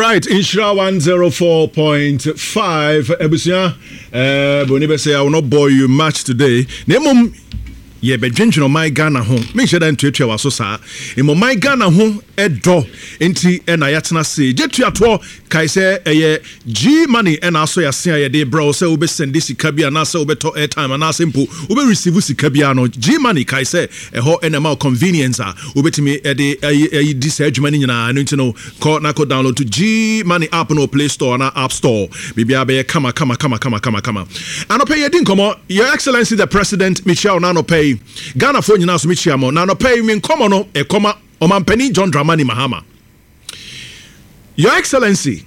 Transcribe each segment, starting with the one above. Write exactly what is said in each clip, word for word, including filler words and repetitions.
right, Inshra one oh four point five. Ebusia, uh, Bonibe say I will not bore you much today. Nemum, ye be drinking on my Ghana home. Make sure that to was so sa. Imo my Ghana home edo inti ena yatna se. Jetu atwo kai se eye G money ena aso ya se ye de bro se ube send this sika na se ube to airtime na simple ube receive sika bia no G money kai se eho ena ma convenience a ube timi e de e this money nyina no nti no call na ko download to G money app no Play Store na App Store bibia be kama kama kama kama kama kama anope ye din komo Your Excellency the President Michelle na no pay Ghana for nyina so Michelle mo na no pay min komo no e koma Omampani John Dramani Mahama. Your Excellency,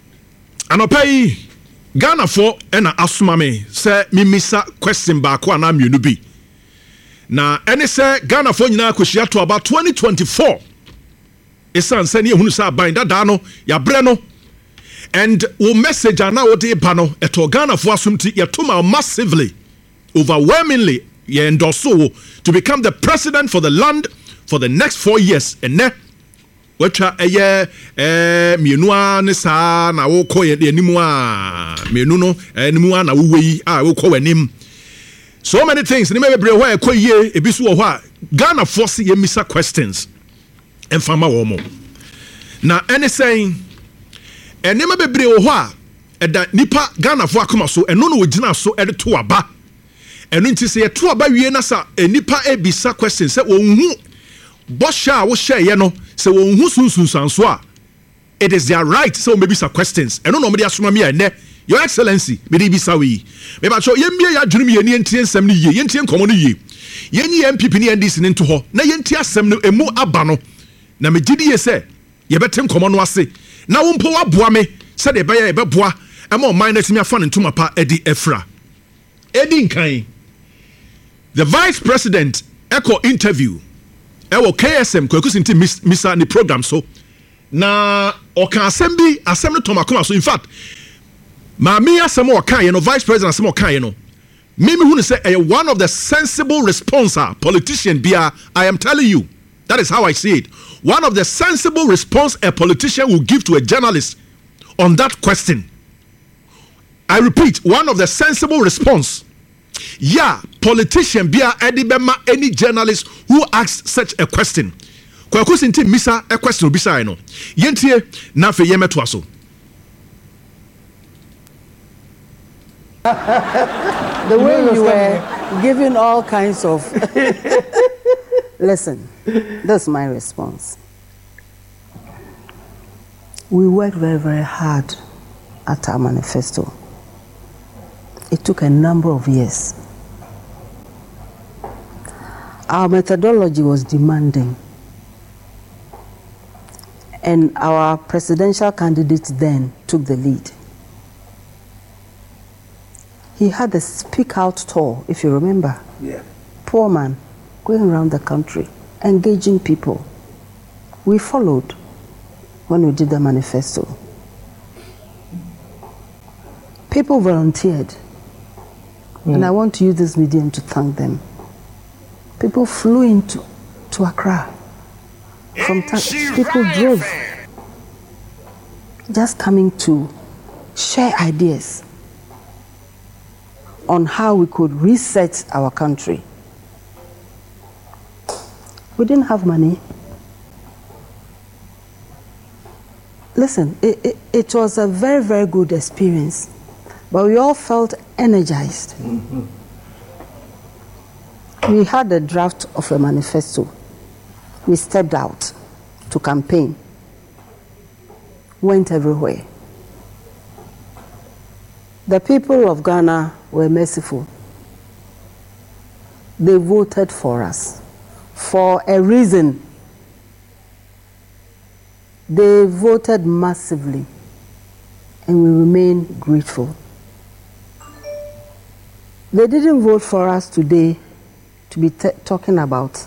anopai Ghana for ena asumame se mimisa question baako ana mienu bi. Na ene se Ghana for nyina akohia to about twenty twenty-four. Esan se ne ehunu sa ban dada no ya bre no. And wo message ana wo de ba no eto Ghana for asumti yetoma massively, overwhelmingly ye endorse to become the president for the land for the next four years. And ne wacha eye eh mienu a ne sa na wo kɔ ye nimu a mienu no nimu a na wo wei a wo kɔ wanim. So many things ne me bebre ho e kɔ ye ebi so wɔ hɔ a Ghana force ye misa questions en fama wo mo na any saying ene me bebre wɔ hɔ a ɛda nipa Ghana fo akoma so eno no ogina so ɛde to aba eno nti se ye to aba wie na sa enipa ebisa questions se wo hu Bosha wo share ye no se wo hu sunsun sanso a it is their right so maybe some questions eno no me dey asoma me ene Your Excellency me dey bisa we me ba cho ye mbie ya dwunu me ye ne ntie nsem ne ye ye ntie nkomo no ye ye nyi M P P ne N D C ne nto ho na ye ntie asem no emu aba no na me gidi ye se ye bete nkomo no ase na wo mpo waboa me se de be ye be boa e ma man na timi afa ne ntoma pa edi efra edi nkan the Vice President echo interview ewo K S M kwakusinti misa ni program so na oka asem bi asem no tomakoma so in fact ma me asem o kan ye no Vice President asem o kan ye no me me hu ne say eh, one of the sensible responser politician bia I am telling you that is how I see it. One of the sensible response a politician will give to a journalist on that question. I repeat, one of the sensible response. Yeah, politician bia edibema any journalist who asks such a question. Kwa kusinti misa a question bisa no. Yentie na fe yemeto aso. The way you were giving all kinds of listen, that's my response. We worked very, very hard at our manifesto. It took a number of years. Our methodology was demanding. And our presidential candidate then took the lead. He had a speak out tour, if you remember. Yeah. Poor man, going around the country, engaging people. We followed when we did the manifesto. People volunteered. Mm. And I want to use this medium to thank them. People flew into to Accra. From people drove. Just coming to share ideas on how we could reset our country. We didn't have money. Listen, it, it, it was a very, very good experience. But we all felt energized. Mm-hmm. We had a draft of a manifesto. We stepped out to campaign. Went everywhere. The people of Ghana were merciful. They voted for us for a reason. They voted massively, and we remain grateful. They didn't vote for us today to be t- talking about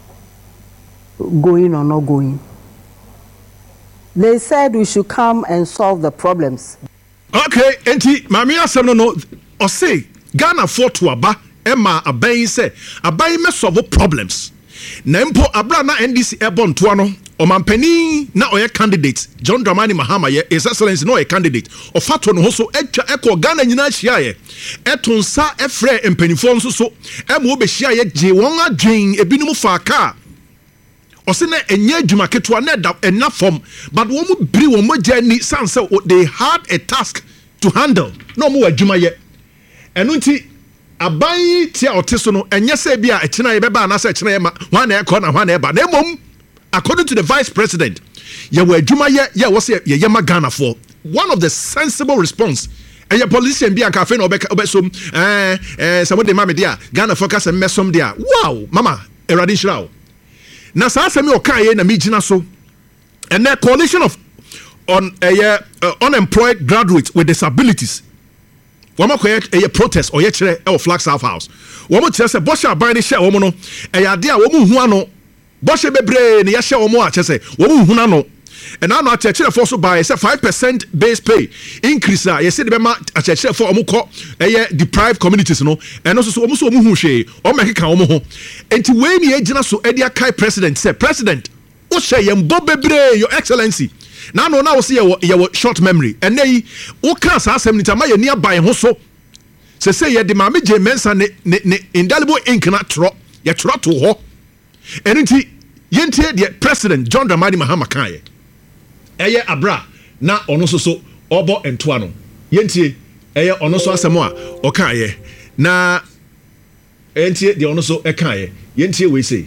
going or not going. They said we should come and solve the problems. Okay, enti mami asem no no o say Ghana for to aba Emma abayi say abayi me solve problems. Na mpo abra na N D C ebon to no Omampeni na oye candidate John Dramani Mahama ye His Excellency no oye candidate ofato no ho so etwa ekọ Ghana nyina hia ye etonsa efre empanifo nso so emo be hia ye je won adwen ebinum fa aka ose na enye adwuma keto na da ena form but wo mu biri wo mo jani sanse they had a task to handle no mo adwuma ye eno nti aban ti a ote so no enye se bia ekina ye beba na se ekina ye ma hwan na ekọ na hwan na eba na emom according to the vice president ye were adwuma ye ye wo se ye yema Ghana for one of the sensible response and your politician be cafe no obesom eh eh some de mama dia Ghana focus and mesom dia wow mama eradi shirawo na sa asemi okaye na migina so and the coalition of on uh, uh, unemployed graduates with disabilities woman ko a protest or ye kire e Flagstaff House woman kire se bosha aban ni hye woman no e ya de a woman hu ano bosha bebre ne ya hye woman a kire se woman hu ano and now a church for so by say five percent base pay increase ah you see the bema a church for omo ko eh deprived communities no and also so omo so omo hu hwe o make kan omo ho enti we ni agina so e dia kai president say president o hye yem bo bebre your excellency now no now see your short memory and nay o kan sa asem ni tama ye ni aban ho so say say ye de ma me je mensa ne ne indelible ink na tro ye tro to ho enti yentie the president John Dramani Mahama kan ye eye abra na ono so so obo entoa no yentie eye ono so asem a o kan ye na yentie de ono so e kan ye yentie we say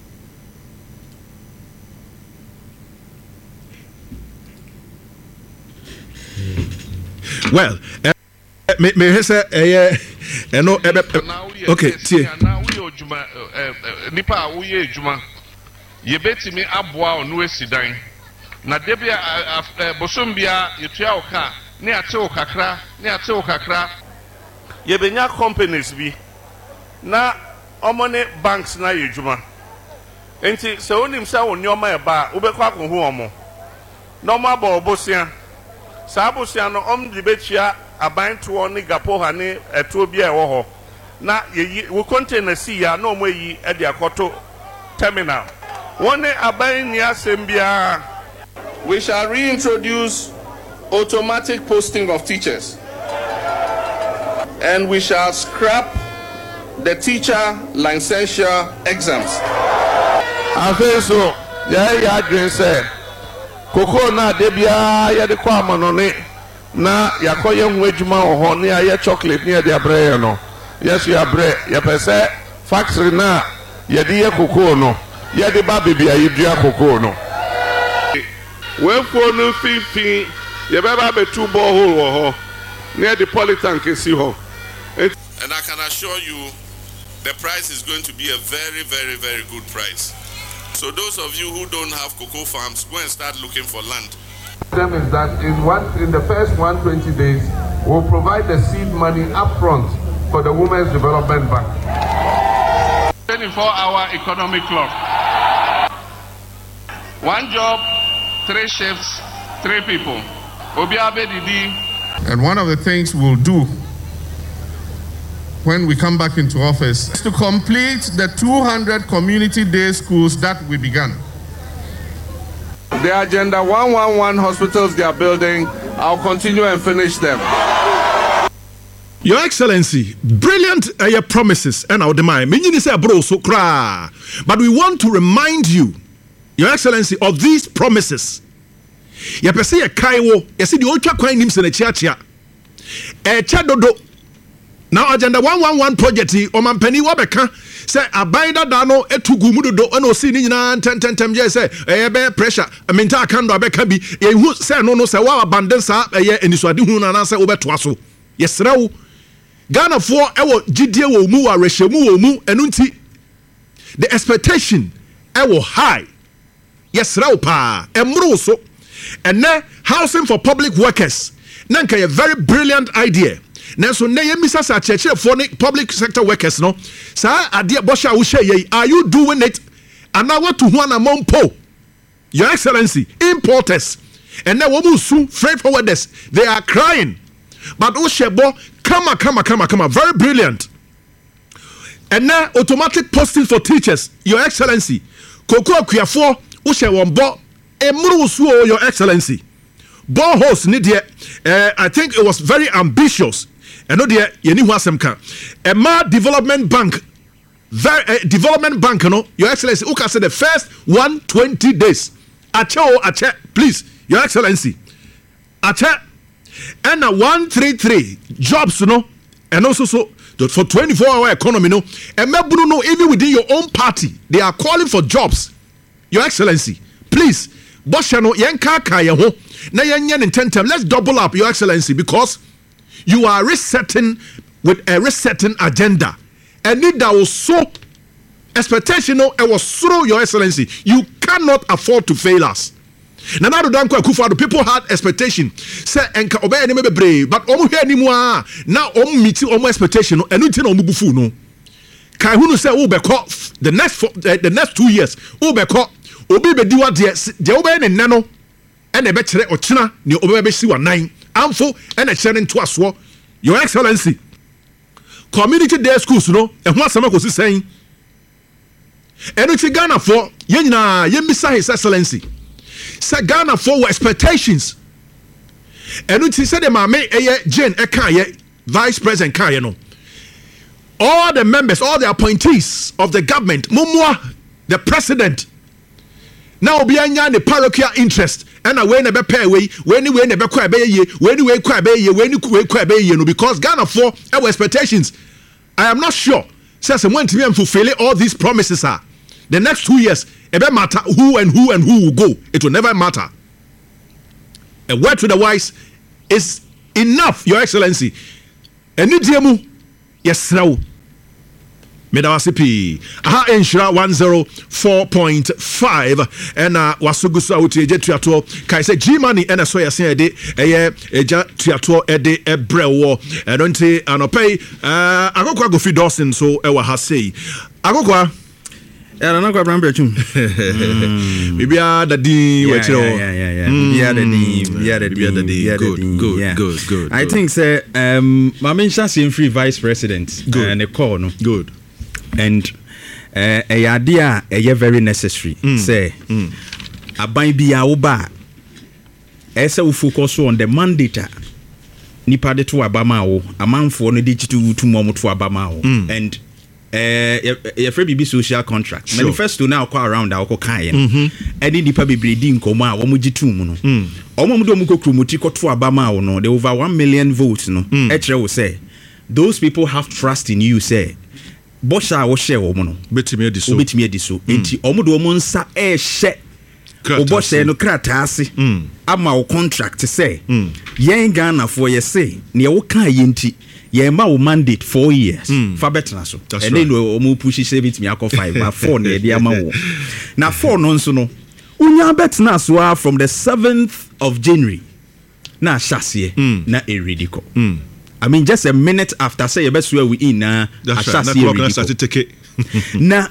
well me me say eye eno okay tie na wo ye ojuma nipa wo ye ejuma ye betimi aboa ono esidan na debia bosombia yetua oka ne ate okakra ne ate okakra ye benya companies bi na omone banks na yejuma enti se onim se wonyoma e ba ubekwa akohu omo no ma ba obosia sa abosia no om de betua aban to ni gapo ha ne eto bia e wo ho na ye wo container si ya na omo yi e de akoto terminal woni aban ni asembia. We shall reintroduce automatic posting of teachers, and we shall scrap the teacher licensure exams. Afeso, ya ya drense. Koko na debia ya de kwa manone na yakoye nwedwuma oho ne ya chocolate ne de abre no. Yes ya bre, ya pese factory na ya de ye koko no. Ya de ba bibia yidua koko no. When for no fifi, you better be two borehole near the polytank in Siho. And I can assure you, the price is going to be a very, very, very good price. So those of you who don't have cocoa farms, go and start looking for land. Them is that in one in the first one hundred twenty days, we'll provide the seed money upfront for the Women's Development Bank. twenty-four hour economic clock. One job. Three shifts, three people. And one of the things we'll do when we come back into office is to complete the two hundred community day schools that we began. The Agenda one one one hospitals they are building, I'll continue and finish them. Your Excellency, brilliant uh, your promises and our demand. But we want to remind you, Your Excellency, of these promises. Ya pese ye kaiwo, ya si di otwa kwan nim se na chiachia. E cha dodo. Na Agenda one one one project o mampani wo beka se aban dada no etugu mu dodo na osi ni nyina tententem je se e be pressure minta akando abeka bi ye hu se no no se wa abandon sa ye enisuade hu na na se wo beto aso. Ye srew Ghana for ewo gidie wo mu wa rehemu wo mu enu nti the expectation ewo high. Yes, Raupa, Emro so, and now housing for public workers. Nanka a very brilliant idea. Now, so na yemisa sa church for public sector workers, no. Sa idea bosha ushe ye. Are you doing it? And now what to one among po? Your Excellency, importers, and now womu soon freight forwarders. They are crying, but ushebo come on, come on, come on, come on. Very brilliant. And now automatic posting for teachers. Your Excellency, Koko Kuyafo. wo hye won bo emru so your excellency boreholes ni de uh, I think it was very ambitious eno de yeni hu asem ka Emma Development Bank very, uh, Development Bank no your excellency who can say the first one hundred twenty days ache o ache please your excellency ache and a one thirty-three jobs no and also so for twenty-four hour economy no and no even within your own party they are calling for jobs your excellency please bosha no yenka ka ye ho na yenye intentem let's double up your excellency because you are resetting with a resetting agenda and need that was so expectation no it was through your excellency you cannot afford to fail us. Na na do dan kwa Akufo-Addo people had expectation say enka obey ni bebre but omo hwe ni mu a na omo meet omo expectation no enu ti na omo bufu no kai hunu say wo beko the next for, uh, the next two years wo beko obi be di wa de de obey ne nne no e na be kire ochina ni obey be si wa nan amfo e na kire nto aso your excellency community day schools no e ho asama ko si sen enu ti Ghana for ye nyina ye misa his excellency say Ghana for expectations and it said the mame eye Jane Ekaye vice president Kaye no all the members all the appointees of the government mumwa the president now be anya the parochial interest and away na be pay we when we na be kwa be ye when we kwa be ye when we kwa be ye no because Ghana for our expectations I am not sure says when to fulfill all these promises are the next two years it doesn't matter who and who and who will go. It will never matter. A word to the wise is enough, Your Excellency. And you dear mu, yes, now. Medawasipi. Aha Enshira one oh four point five. And uh, wasugusa uti eje tuyato. Kai se G-Money ena so yasin ede. Eye eja tuyato ede ebrewo. Edonte anopay. Uh, Agokwa Gofi Dawson so ewa hasei. Agokwa. Yeah, no go Bramber chum. Maybe ah daddy yeah, yeah, yeah, yeah, yeah. Mm. Yeah, daddy. Yeah, daddy. Yeah, daddy. Yeah, good, daddy. good, yeah. good, good. I good. think say um Mama Nsha free vice president and uh, a call no. Good. And uh a idea a very necessary. Mm. Say mm. aban bia wo ba ese we focus on the mandate nipa de to abama wo amanfo no de chitu to mom to abama wo and eh uh, free B B social contract sure. Manifesto now go around our kaye any nipa bebre di nkomo a wo mo gitu mu no omo mo do mo kokromoti koto abama wo no the over one million votes no e kire wo say those people have trust in you say bosha wo share wo mo no betimi ediso betimi ediso enti omo do mo nsa e hye obo share no krata ase ama wo contract say yen Ghana for ye say ne wo kan ye nti ye ma wo mandate four years mm. fa betna so and then o mu push seven me akọ five but four na dey ama wo na four no nso no unya betna so from the seventh of January na shase mm. na eridiko mm. I mean just a minute after say you best where we in na shase eridiko na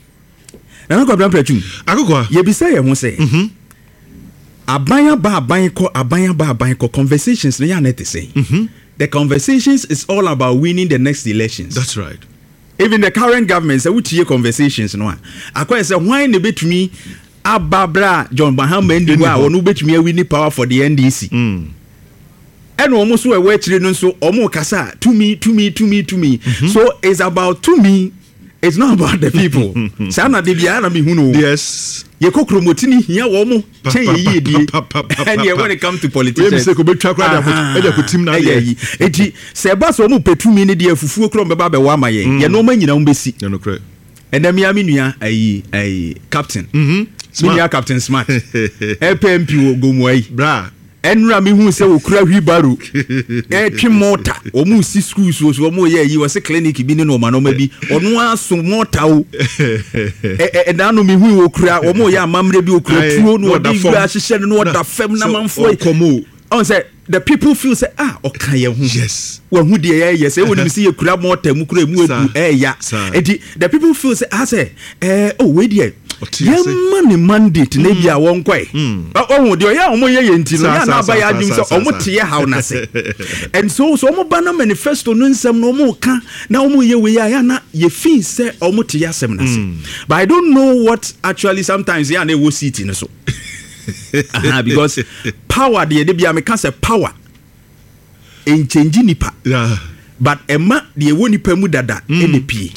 na ko bran preaching akoko ye bi say ye ho say mhm abanya ba abanya ko abanya ba abanya ko conversations no ya na te say mhm the conversations is all about winning the next elections. That's right. Even the current government say we conversations no. Akwa say why ne betumi ababra John Mahama ndi wa onu betumi win power for the N D C. Mm. And almost we we chire no so omo kasa to me to me to me to me. Mm-hmm. So it's about to me. It's not about the people. Sana de bia na me hu no. Yes. Ye kokromoti ni hia wo mo chen ye yi die. And ye when it comes to politics. We say ko betwa kwa da ko tim na ye. Enti se ba so mo petumi ni de afufuo kro mbeba be wa ma ye. Ye no ma nyina wo besi. No no kre. And then me ami nua ayi ayi captain. Mhm. Smart captain smart. F M P wo gomu ayi. Bra. Enra me hu se wo kura hwibaru e twi mota o mu si school so so mo ye yi wo se clinic bi ne no ma no ma bi onu aso mota o e e da no me hu wo kura o mo ye amamre bi o kura tuo no da gura hihye no da fam na manfo komo on say the people feel say ah o kan ye hu yes wo hu de ye yes e woni mi se ye kura mota mu kura mu edu e ya enti the people feel say ah say eh oh we dey yɛma ne mandate na bia wɔn kɔe ɔho deɛ ɔyɛ ɔmo yɛ yɛ nti no yɛ na aba yɛ adwum sɛ ɔmo teɛ haw na se and so so ɔmo ba na manifesto no nsɛm no ɔmo ka na ɔmo yɛ wei a na yɛ fi sɛ ɔmo teɛ asɛm na se but I don't know what actually sometimes yɛ na ɛwɔ seat no so uh-huh, because power deɛ de bia meka sɛ power ɛnkyɛngyi nipa but ɛma deɛ ɛwɔ nipa mu dada ɛne pie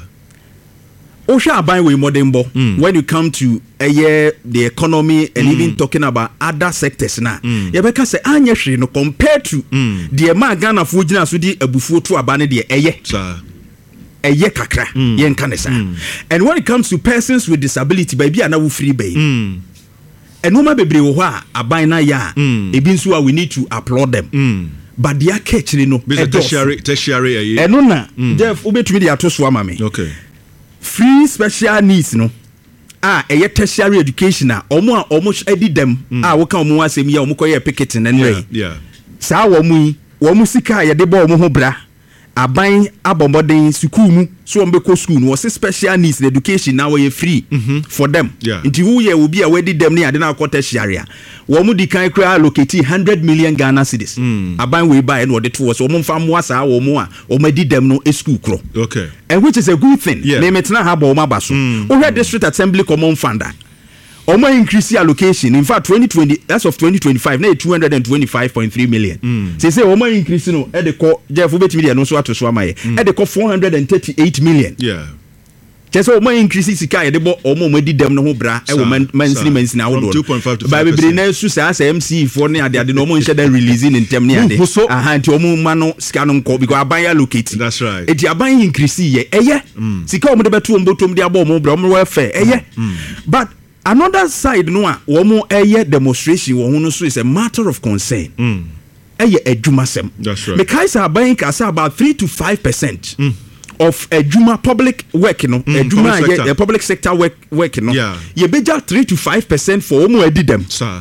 Osha aban we modern bo mm. when you come to uh, yeah, the economy and mm. even talking about other sectors na mm. you beka say anya hwe no compared to mm. the ma Ghana fo gina so di abufuo to abane de eye sir eye kakra mm. yen kan sa mm. and when it comes to persons with disability baby ana wo free bay mm. and woman bebre wo ho a aban na ya mm. ebi nso a we need to applaud them mm. but dia catching no tertiary tertiary eye eno na mm. Jeff obetumi de ato so ama me okay free special needs no ah eye tertiary education a omo a omo edi dem ah wo kan omo asem ya omo koye picketing na nwe yeah saa wo mu yi wo mu sika ye de bo omo ho bra aban abomboden school mu so omo be ko school no was special needs education now we free mm-hmm. for them yeah. Nti wo ye obi a we di dem ne ade na akọ tertiary a wo mu di kan kra allocate one hundred million Ghana cedis mm. aban we buy no de to so omo mfa mo asa wo mu a omo di dem no e school kro okay and which is a good thing yeah. me metena ha ba omo abaso mm. we had district assembly common fund omo increase allocation in fact twenty twenty as of twenty twenty-five na two hundred twenty-five point three million mm. say say omo increase no e de ko Jeff obetimi de no so ato so amaye mm. e de ko four hundred thirty-eight million yeah just omo increase sika e de bo omo mo di dem no ho bra e wo mansini mansini awodo two point five to ba bebre na su sa sa M C for ne ade ade no omo nche dan releasing in term ne ade aha nti omo ma no sika no nko because aban allocate that's right eti aban increase ye eye mm. sika omo de beto omo botom de abo omo bra omo welfare eye mm. but another side no a womo eye demonstration wo no so is a matter of concern mm. eye adwumasem that's right me kai sa aban ka say about three to five percent mm. of adwuma public work no mm, adwuma public sector. public sector work work no yeah. ye beja three to five percent for womo adi dem sir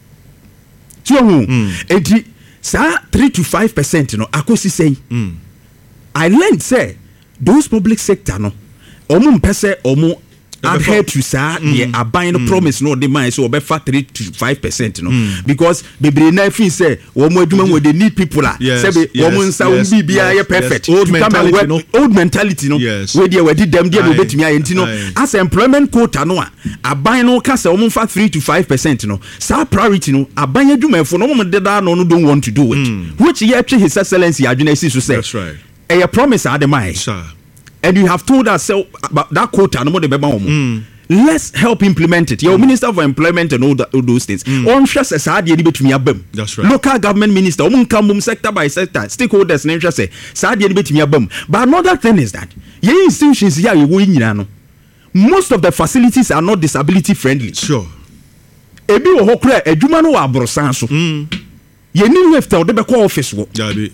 so hu mm. enti sa three to five percent no akosi say mm. I learned say those public sector no omo mpese omo adhere to sa mm. the aban no mm. promise no the man so obefa three to five percent no mm. because bebre na fi say wo mo adwuma wo they need people la say be wo mo nsa wo bibia ye perfect yes. old mentality no old mentality no yes. we dey we di dem dey no betimi ayenti no as employment quota no a aban no ka say wo mo fa three to five percent no sa priority no aban adwuma fo no mo de da no no don't want to do it mm. which ye twe his excellency adwuna si so say that's right e your promise ademai sir and you have told us so about that quota no more the mm. let's help implement it. Your mm. minister for employment and all, the, all those things. On stress as hard you between your bum. That's right. Local government minister, um come sector by sector, stakeholders and interest say sad you between your bum. But another thing is that your institutions here you win you most of the facilities are not disability friendly. Sure. Ebi wo hokra adwuma no wa abrosan so. Mm. Ye ni left out the call office wo. Jabi.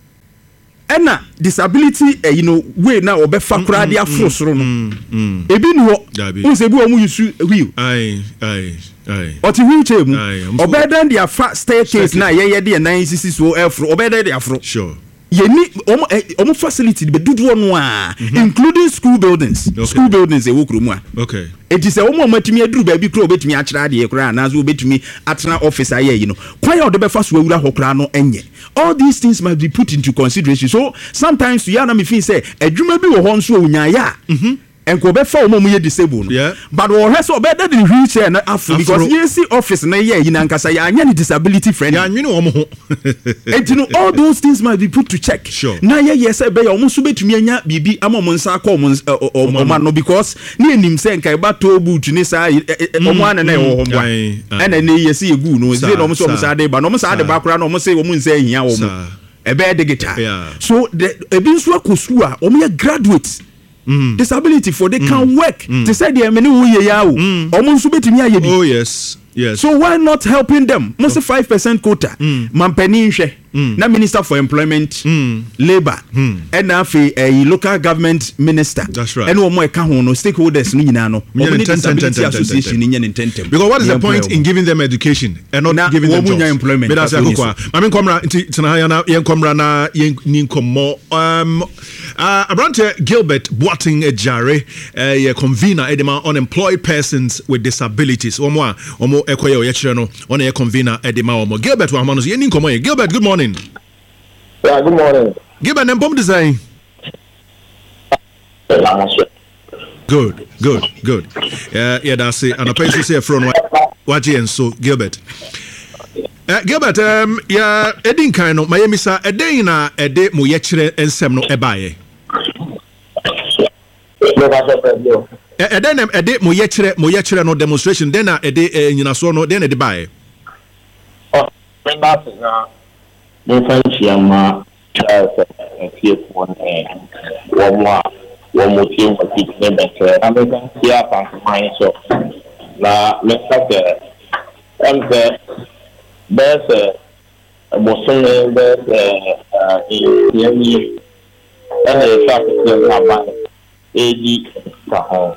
Ena disability eh, you know we na obefa kura dia frosoro no ebi ni ho won se bi o mu use wheel ai ai ai oti wheelchair mu obedan dia fa staircase na ye ye de nine sixty so afro obedan dia afro sure ye ni omo omo facility be dudu no a including school buildings okay. school buildings e wo kuro mu a okay it is a omo matimi aduru ba bi kuro obetimi akira de kura na zo obetumi atena office aye yi no kwaya o de be fa so awura hokura no enye all these things must be put into consideration so sometimes you na me feel say adwuma bi wo ho nso onyaya mhm enko be fa omo mu ye disable no yeah. but wo he so be that in wheelchair na afu because you see office na ye yi na nkasa ya anya ni disability friendly ya nwene omo ho and you know all those things must be put to check sure. na ye yes be ya omo so betumi anya bibi ama omo nsa akọ omo omo no because ni enim say nkai ba to boot ni sa omo ana na wo ho mwa ena na ye say egu no say no omo so omo sa de ba no omo sa de ba kura no omo say omo nsa ehia omo ebe digital so the ebi nso akosu a omo ye graduate Mm. disability for they mm. can work mm. they said they many we ya o omo nso betimi aye bi oh yes yes so why not helping them most okay. five percent quota mm. mampani nhwe na minister for employment mm. labour mm. and afi a local government minister that's right and omo eka ho no stakeholders no nyina no disability association ni ntentem because what is the point in giving them education and not na, giving them jobs employment that's akwa I mean komra tina ya na yen komra na yen ni komo um uh Abrante Gilbert Boating Ejare a convener edema unemployed persons with disabilities omo omo ekoye o ye kire no on a convener edema omo Gilbert wa manu yen ni komo Gilbert good morning. Yeah, good morning. Give an empom design. Good, good, good. Yeah, yeah, that's it. And I pay to say from what and so Gilbert. Uh, Gilbert, um, yeah, Edin kind of Miami sa a day na a day mo yechere ensem no ebaye. A day a day mo yechere mo yechere no demonstration then a day nyina so no then e baye. Oh, that's na no fancy ama as a one one more one more team for keep them better. I'm going to see up on mine so now let's have the and the best uh Boston best uh in the and the traffic about eighty now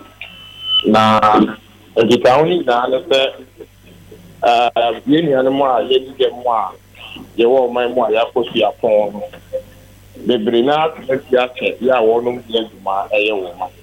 the county now let's uh you know yet get more ye wo man mo ya ko sia pon be brina ya che ya wo no ye duma eye wo ma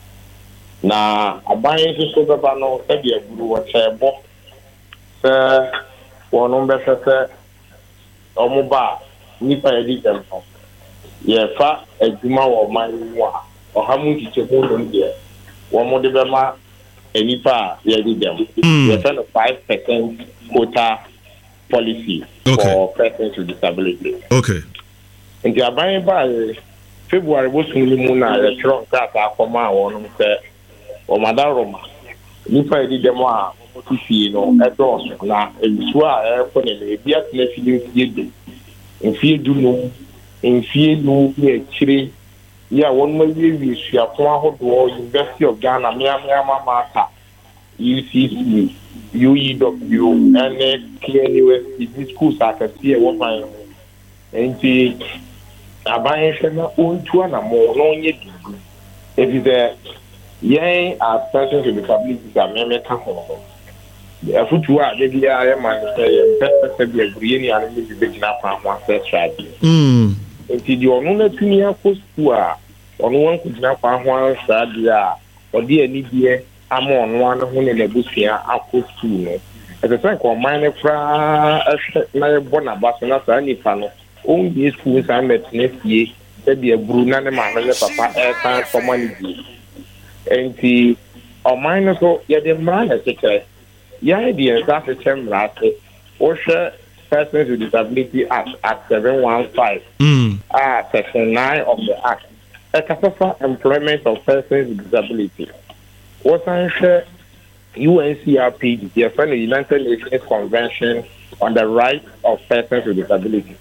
na aban so so baba no e de aguru wo che bo se wo no be se se o mo ba ni pa ye di dem no ye fa aduma wo man wo a o ha mu ti che ho no de wo mo de be ma eni pa ye di dem ye fa no five percent quota policy okay. for persons with disability. Okay. And the abiding by February was in the moon, a strong cat, a command on or Madame Roma. If I did them more, you know, at all. Now, it's why I put a beat nephew in field do no, in field no, actually, yeah, one may be we are one who University of Ghana, Miami, Mata, U C C. U E W and K N U S these schools are can see what my and the Abayana own two and more no yet. It is a young as persons with disabilities are American home. The Afutua, the I am best be a green and big up on one first strategy. Hm. And the only two year post to on one could not find one strategy or dear Nidia. I'm on one who in the bush here, I'll put two. As a frank or minor fra, my bonnet bassina, any panel. Only these schools I met next year, there be a Brunana man, papa, airtime for money. And the or minor so, yet the man has a yeah, idea that's a term last or share persons with disability act at seven one five. Mm. Ah, section nine of the act. A capacity employment of persons with disability. What I said, U N C R P, the United Nations Convention on the Rights of Persons with Disabilities.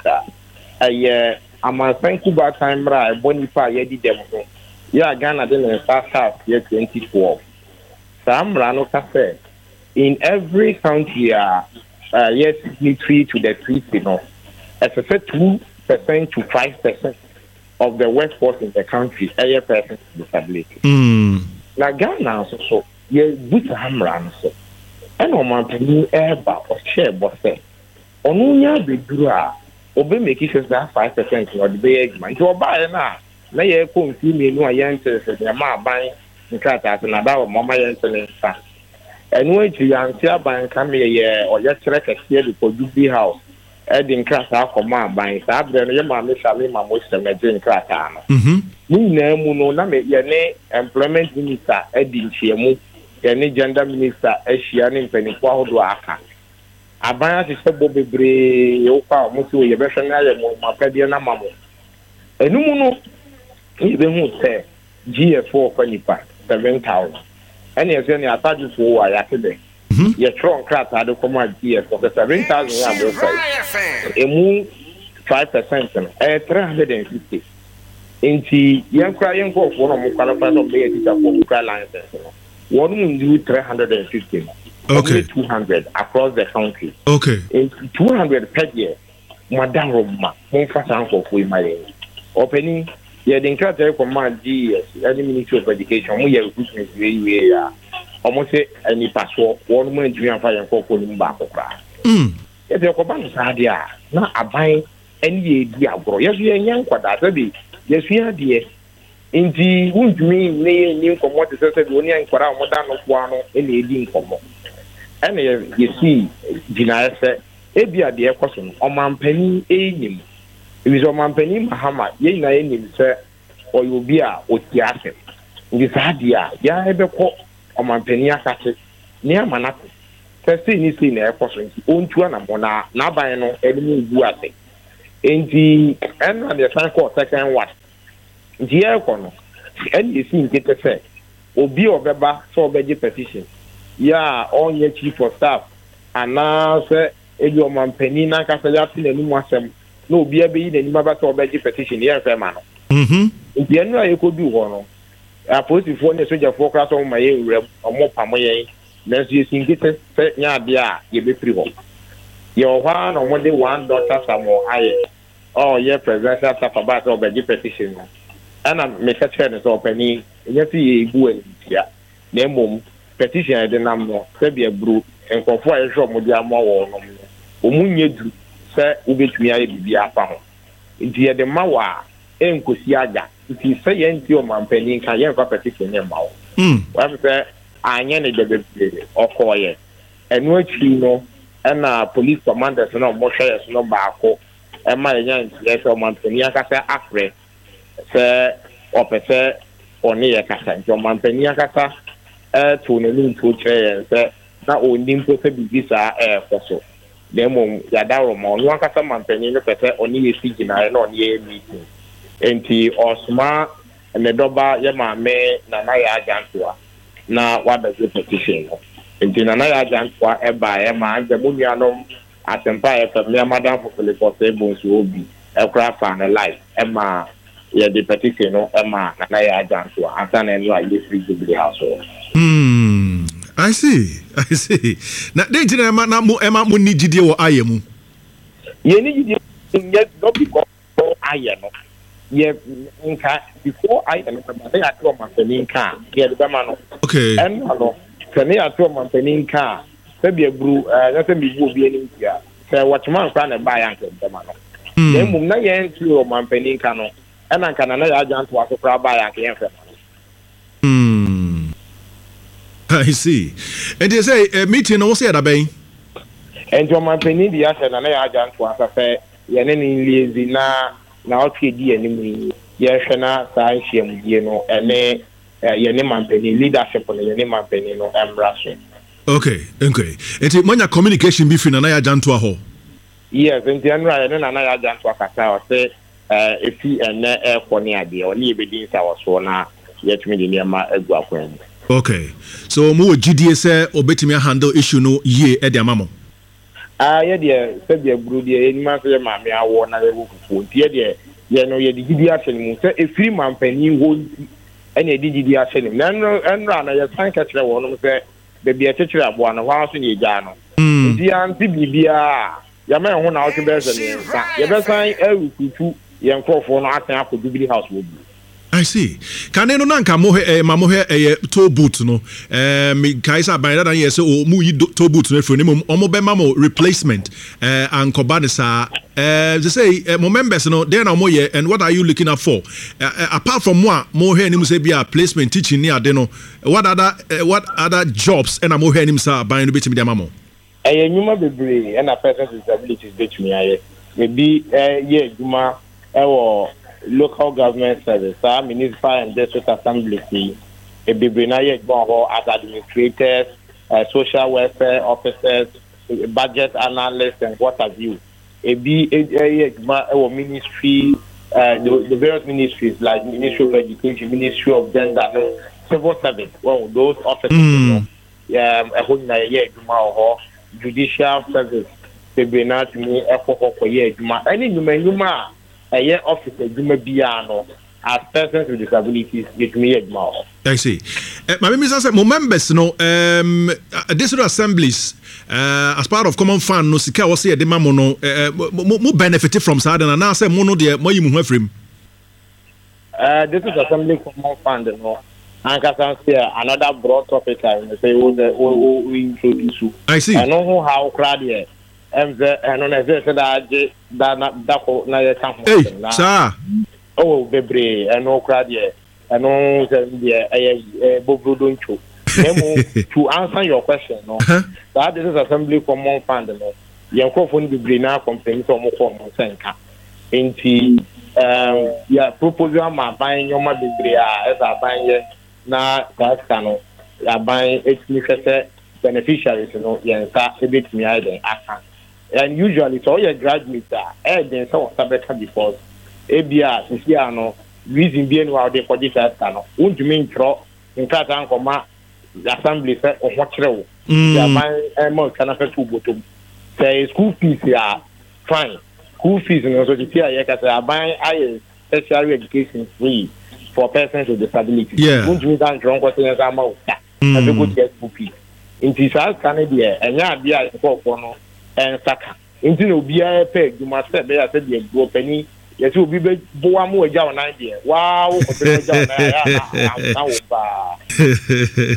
I am a thank you about time, right? Bonifa, Yedi Demo. Yeah, Ghana didn't start half year twenty twelve. Sam Rano Cafe. In every country, uh, yes, three to the three, you know, as I said, two percent to five percent of the workforce in the country are persons with disability. Mm. Na Ghana so so ye buta hamran so eno mampani eba o share bo se onu nya beduru a obe make sure that five percent no de be egma nti oba ye na na ye ko nfi menu a ye ntese de ma aban nkata na da o mama ye ntene nsa eno eji ya nti aban ka me ye o ye kire kese de ko dubi house e de nkata akoma aban sa abre no ye ma me sha me ma mo se me de nkata no mhm na mu no na me ye ne employment minister edi nchiemu ye ne gender minister ehia ne mpaniko ahodo aka aban ati se bo bebre ye ukwa mo si ye be hwe na ye mo mapade na mamo enumu no ye be hu se G F four kwanipa seven thousand ene ye se ne ataju fo wa ya kede ye tron krata de koma G F for seven thousand ya bo fa emu five percent no eh three hundred fifty. Inti yankra yanko for no qualify to be a teacher for local license. One will do three hundred fifty. Okay. two hundred across the country. Okay. In two hundred per year. Madam Roma, one for sample for my opening. Yeah, the encounter from my G S, any Ministry of Education, we have business very almost any passport, one moment you have fire for pulling back. Mm. If you're coming to now I buy any idea, bro. Yes, we are young for that, baby. Yes, we are dear. In the wound me, new from what is said, only and for our modern of one any income. And you see, Gina said, Ebia dear question, or man penny a name. If it's a man penny, Mahama, ye na name, sir, or you'll be a what the asset. This idea, ya ever call or man penny asset near Manat. First thing is in air person, own to an amona, now by no enemy who are saying. In the end of the time called second what? The air corner, and you see, get a say, or be or beba for better petition. Yeah, all your chief of staff, and now say, Ejo man penina Casayati and Numasem, no be a be the Nimaba or better petition here, man. Mm-hmm. In the end, I could do one. I put if one soldier forecast on my area or more pamoye, then you see, get a set, yeah, dear, you be free home. Your one or one day one daughter some more higher. Oh, yeah, presidential staff about or better petition. And I'm make a chance opening, you see, you go here. Name petition the number, be a brew, and for four years from the more. Omunye say ubetumi aye bibia fa ho nti de mawa enkosi aga nti say yenti o mampani kan ye fa petition ne mawo mm wa say anye ne de bebe okoye enu achi no na police commanders no mo hwe no baako e ma nya nti ye so mampani aka say afre say opese oni ye kasa nti o mampani aka sa eh to ne ni to kire say na onim to say bibisa eh koso Demo Yadaro Mon, one customer penny no pete on ye speaking I on ye meeting. Enti Osma and the Doba Yama me Nanaya Jantua. Now what does the petition? Enti Nanaya Jantua Eba Emma the Munianum at Empire from Mia Madame for Philippo Sables will be a craft and a life. Emma yeah the petition Emma Nanaya Jantua and then and you are free to the household. Hmm. I see, I see. Now, they didn't have na Emma Muniji or Ayemu. You need yet not because I am. Yet, before I am, they are two months in car. Get the man. Okay. And hello, can they are two months in car? Maybe a brew, let me will be in here. Say, what man can buy uncle the man. Then, when I am two months in car, and I can another agent to also buy a game. Hmm. I see. And they say a meeting no say that bay. And your man penny the asset and I agent to answer say Yanin lazy na na okay D enemy. Yes, na sai shame you know and eh your man penny leadership on your name penny no embracing. Okay, okay. And when your communication between an agent to a ho. Yes, and then right and an agent to a kata say uh if he and air for near the or near bedin our so na yet me near my egg. Okay, so more G D S obetimi handle issue no ye e dia mamo. Ah, yeah, dear, said the brood, any man say, Mammy, I want to go for dear, dear, you know, you did the action, a free man penny won't any did the action. Then, and run, I just can't catch one of the baby a teacher of one of house in Yano. The auntie Bibia, your man went out to bed, your best sign, every two young four for not after the house would be. I see. Can you not come here? Mamma here a toe boot no. Um, Kaisa by that year so mu toe boot no for him. Omo be mamo replacement. Uh, and Kobanisa. Uh, they say uh, more members no. Then omo here. And what are you looking out for? Uh, uh, apart from what more here ni say be a placement teaching near deno. What other uh, what other jobs and omo here ni say by no bit me mamo. Eh, nyuma bebre and a person's disabilities bit me aye. Maybe eh yeah nyuma eh local government service, uh, municipal and district assembly, a bibrinaya as administrators, uh, social welfare officers, budget analysts, and what have you. A B a ministry, uh, the, the various ministries like Ministry of Education, Ministry of Gender, civil service. Well, those officers, mm. yeah, a whole year, judicial service, bibrinaya to me, a for year, any human. A year officer, Juma Biano, as persons with disabilities get me a more. I see. Uh, my members say my members no um uh, district assemblies uh, as part of common fund no sika wo say de mamo no mo benefit from side na na say mo no de mo yi mu hafrim. Uh this is assembly common fund no. And can say another broad topic I say we we introduce. I see. I know how crowd here. And the and on the say that that that na ye kan. Hey, sir. Oh, bebre, and no crowd here. And no the eh Bobo don't you. To answer your question, no. That this is assembly common fund no. Yanko phone bebre na company so mo ko mo senka. Enti um yeah proposal ma ban nyoma bebre a esa ban ye na that can aban ethnic beneficiaries no yensa ebetimi aiden aka. And usually so your graduates are eh then so better before ebia sisi ano reason bien wa de for this no untumi ntro nka tan koma assembly say ohwo kirewo ya ban eh mo kana fe tu botom say school fees ya fine school fees no so ti ya ka say aban aye tertiary education free for persons with disabilities. Yeah. Untumi tan ntro nko say nza ma uta na be go get school fees inti sa kana dia enya bia ko ko no en saka inti no bia pe duma se be ya se de go pani yes obi be boa mo agya onan de wow ko be agya onan ya na ba.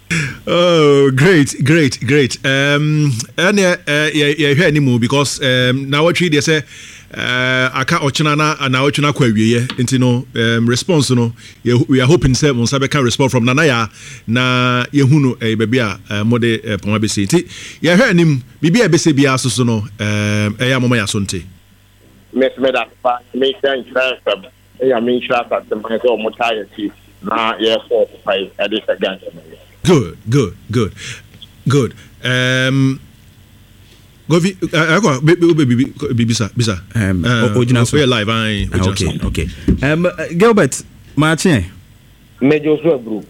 Oh, great, great, great. Um, and uh, yeah, yeah, hear any more because um, now what they say, uh, I can't ochina na na ochina kwa wiye. Into no um response no. We are hoping say on sabe can respond from Nanaya na yehunu eh baby a mode poma be say. Yeah, hear any bibi a be say bia so so no. Um, eh ya mama ya so nte. Miss Meda pa me say transfer. Eh ya me transfer the man so mo tire ti na yeah four five at this again. Good, good, good, good. Um, go vi. I go. Baby, bisa, bisa. Um, original. We are live. I. Okay, okay. Um, Gilbert, Martin. Major so bro.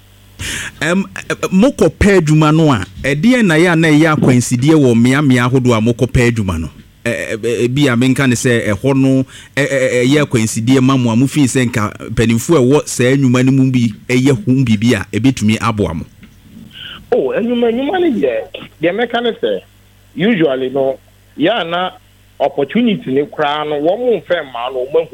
Um, moko pay adwuma no a, e de na ya na ya kwansidie wo mea mea hodo a moko pay adwuma no. Eh bi a menka ne se e ho no eh ye kwansidie mamu amu fi se nka panimfo e wo sa anwuma ne mu bi eye hu bibi a ebetumi aboa mo. Oh, anwuma anwuma ne ye de meka ne se usually no ya na opportunity ne kra no wo mu mfa ma no mahu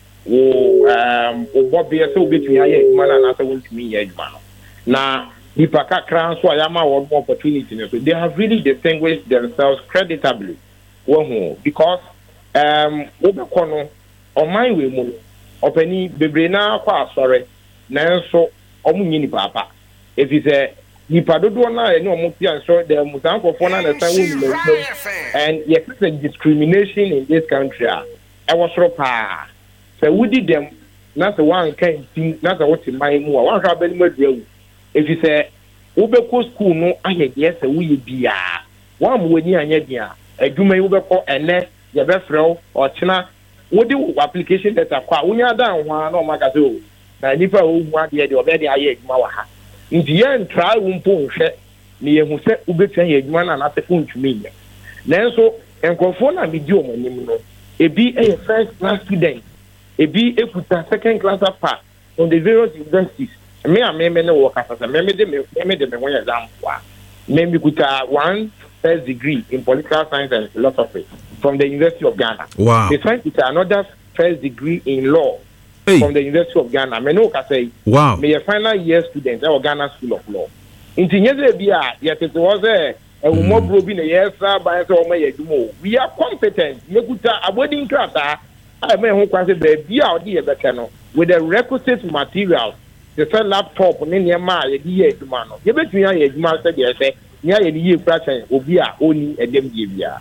wo um wo bia se obetumi aye adwuma na na se wontumi ye adwuma no na nipa kakra so ayama wo opportunity ne so they have really distinguished themselves creditably. Well, because um obekono oman we mu opani bebre na kwa asore nanso omunyi ni papa if is a nipa dodo na eni omuti ansor the musankofo na na san wo and yes a discrimination in this country e was ro pa so we did them na so one kind thing na so what man mu a one ka bani maduawu if is a obeko school no aye yes we ye bia one mo ni anya bia adwuma yi wobekọ ene ye be frɛw ɔkyena wodi application letter kwa wonya dan ho na o maka se o na nipa o hu ade de obedi aye adwuma wa ha nti ye ntra wo mpo nhwɛ ne ye hu se wobetwa ye adwuma na na se ntumi nye nanso enkofo na medi o monim no ebi e first class student ebi ekuta second class apa on the various universities me a me me ne wo kasa se me me de me me de me ho exam kwa me me kuta one first degree in political science and philosophy from the University of Ghana. Wow. They trying to get another first degree in law hey. from the University of Ghana. Me no ka say. Wow. Me a final year student at Ghana School of Law. Inti nyeze bia yet it was a umo bro bi na yesa ba say o ma yedumo. We are competent. Me kuta abodin krata. I me ho kwase be bia odi ye beka no with the requisite materials. The first laptop ne nyema ye di ye eduma no. Ye betumi aye eduma say dey say nya ye ye prachen obi a oni edem die bia.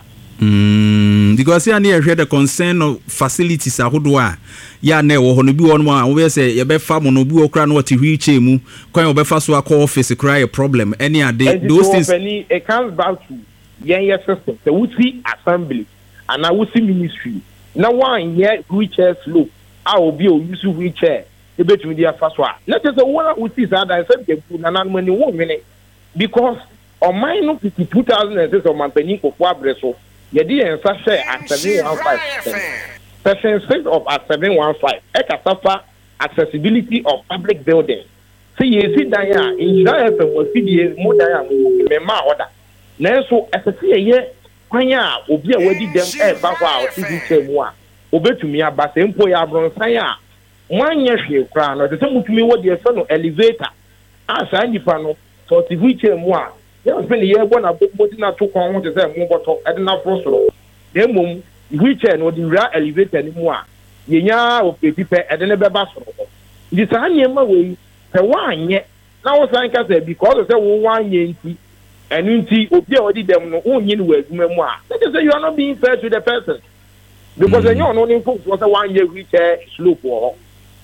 Mm, because ya near the concern of facilities ahodo a ya na wo hono bi won a wo be say ye be fa mo no bi okra no ti hwiche mu kwan wo be fa so akọ office cry a problem any ade those things any it comes back to yen your system the wuti assembly and na wuti ministry na one ye wheelchair slope a obi o use wheelchair e betumi dia fa so a let us say one wuti sa da say ke na na mani wo nwene because on my no two thousand six on my penny ko kwa breso ye di en sa share at seven one five percent percent six of at seven one five e ka safa accessibility of public buildings. See, you see, Diana, in Israel, was fifty more Diana, member order. Now, so as a year, when ya will be away them air back out, city one. Obey to me about the employer Bronsaya. One year she crown, or the same to me what your son elevator. As I need panel, so if we tell one, there was been a year one about putting out two common to say, move at enough rostro. Then, mum, wheelchair no the real elevator anymore. Yenya of people at the never bathroom. This is a way. The one yet now, as I can say, because of the one year, and you see, Obi already them no own in with memoir. That is, you are not being fair to the person because then you're not in folks was a one year wheelchair slope war.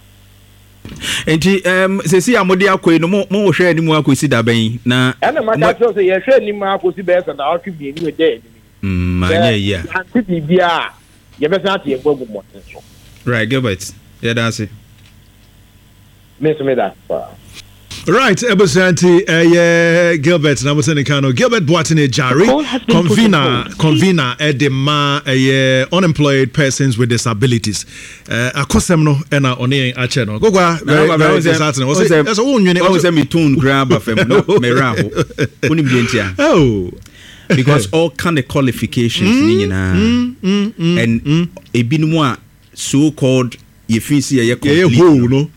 And um, say, see, I'm no more more share anymore. I could see that bay now. And the matter say, you're sharing my could see better than I'll be anyway dead. Hm, yeah, yeah. Yeah, you're better not here. Right, Gilbert. Yeah, that's it. Miss me that. Right, Ebusanti, uh, yeah, Gilbert, and I was saying, Gilbert Boatine Jari, convener, convener at the ma, uh, unemployed persons with disabilities. Uh, a cosemno and a on a channel. Go, go, very, very certain. Was it as a woman? I was a me tune grab of Meraho. Oh, because all kind of qualifications, mm, mm, mm, and mm. a binwa so called if you see a complete.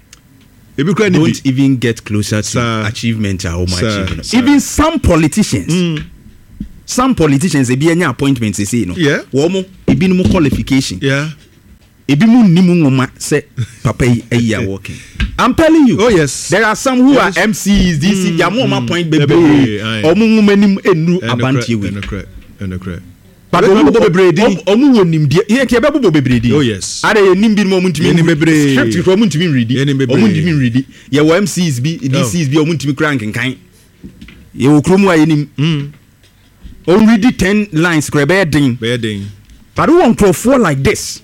Don't even get closer to Sir. achievement or my achievement. Sir. Even some politicians, mm. some politicians, they be any appointments. They say, you know, yeah, womo, ebi no qualification, yeah, ebi mu nimu ngoma say, papa, eh, working. I'm telling you, oh yes, there are some who yes. are M Cs, D C, ya mo ma point baby, or mu ngoma nim enu abanti we. But omu bo bebredi omu wonim die ye ke be bo bebredi oh yes are ye nim bi mo muntimi nim bebredi script ko muntimi ready omu ntimi ready ye wo M Cs bi D Cs bi omu ntimi crank nkan ye wo kromu aye nim mm on ready ten lines kra be den be den but won crofo like this